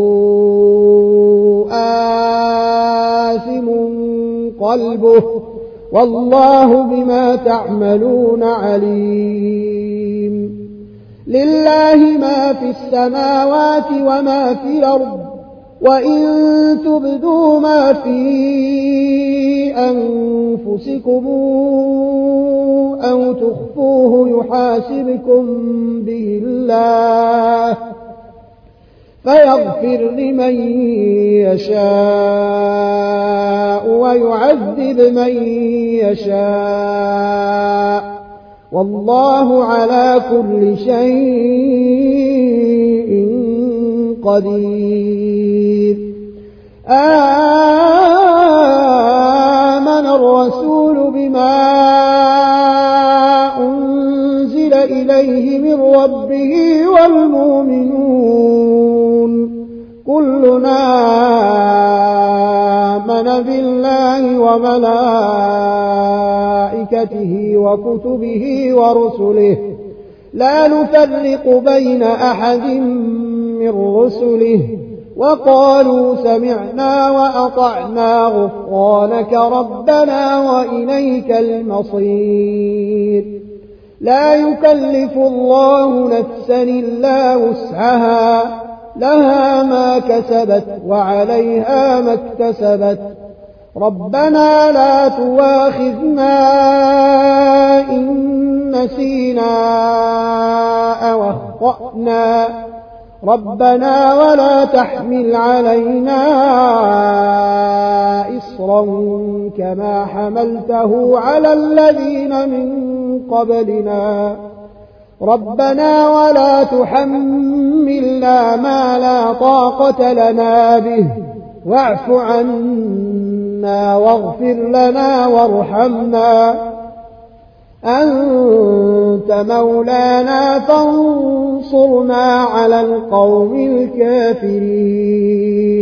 آثم قلبه والله بما تعملون عليم لله ما في السماوات وما في الأرض وإن تبدوا ما في أنفسكم أو تخفوه يحاسبكم به الله فيغفر لمن يشاء ويعذب من يشاء والله على كل شيء قدير آمن الرسول بما أنزل إليه من ربه والمؤمنون كلنا آمن بالله وملائكته وكتبه ورسله لا نفرق بين أحد من رسله وقالوا سمعنا وأطعنا غفرانك ربنا وإليك المصير لا يكلف الله نفسا إلا وسعها لها ما كسبت وعليها ما اكتسبت ربنا لا تواخذنا إن نسينا أو أخطأنا ربنا ولا تحمل علينا إصرا كما حملته على الذين من قبلنا ربنا ولا تحملنا ما لا طاقة لنا به واعف عنا واغفر لنا وارحمنا أنت مولانا فانصرنا على القوم الكافرين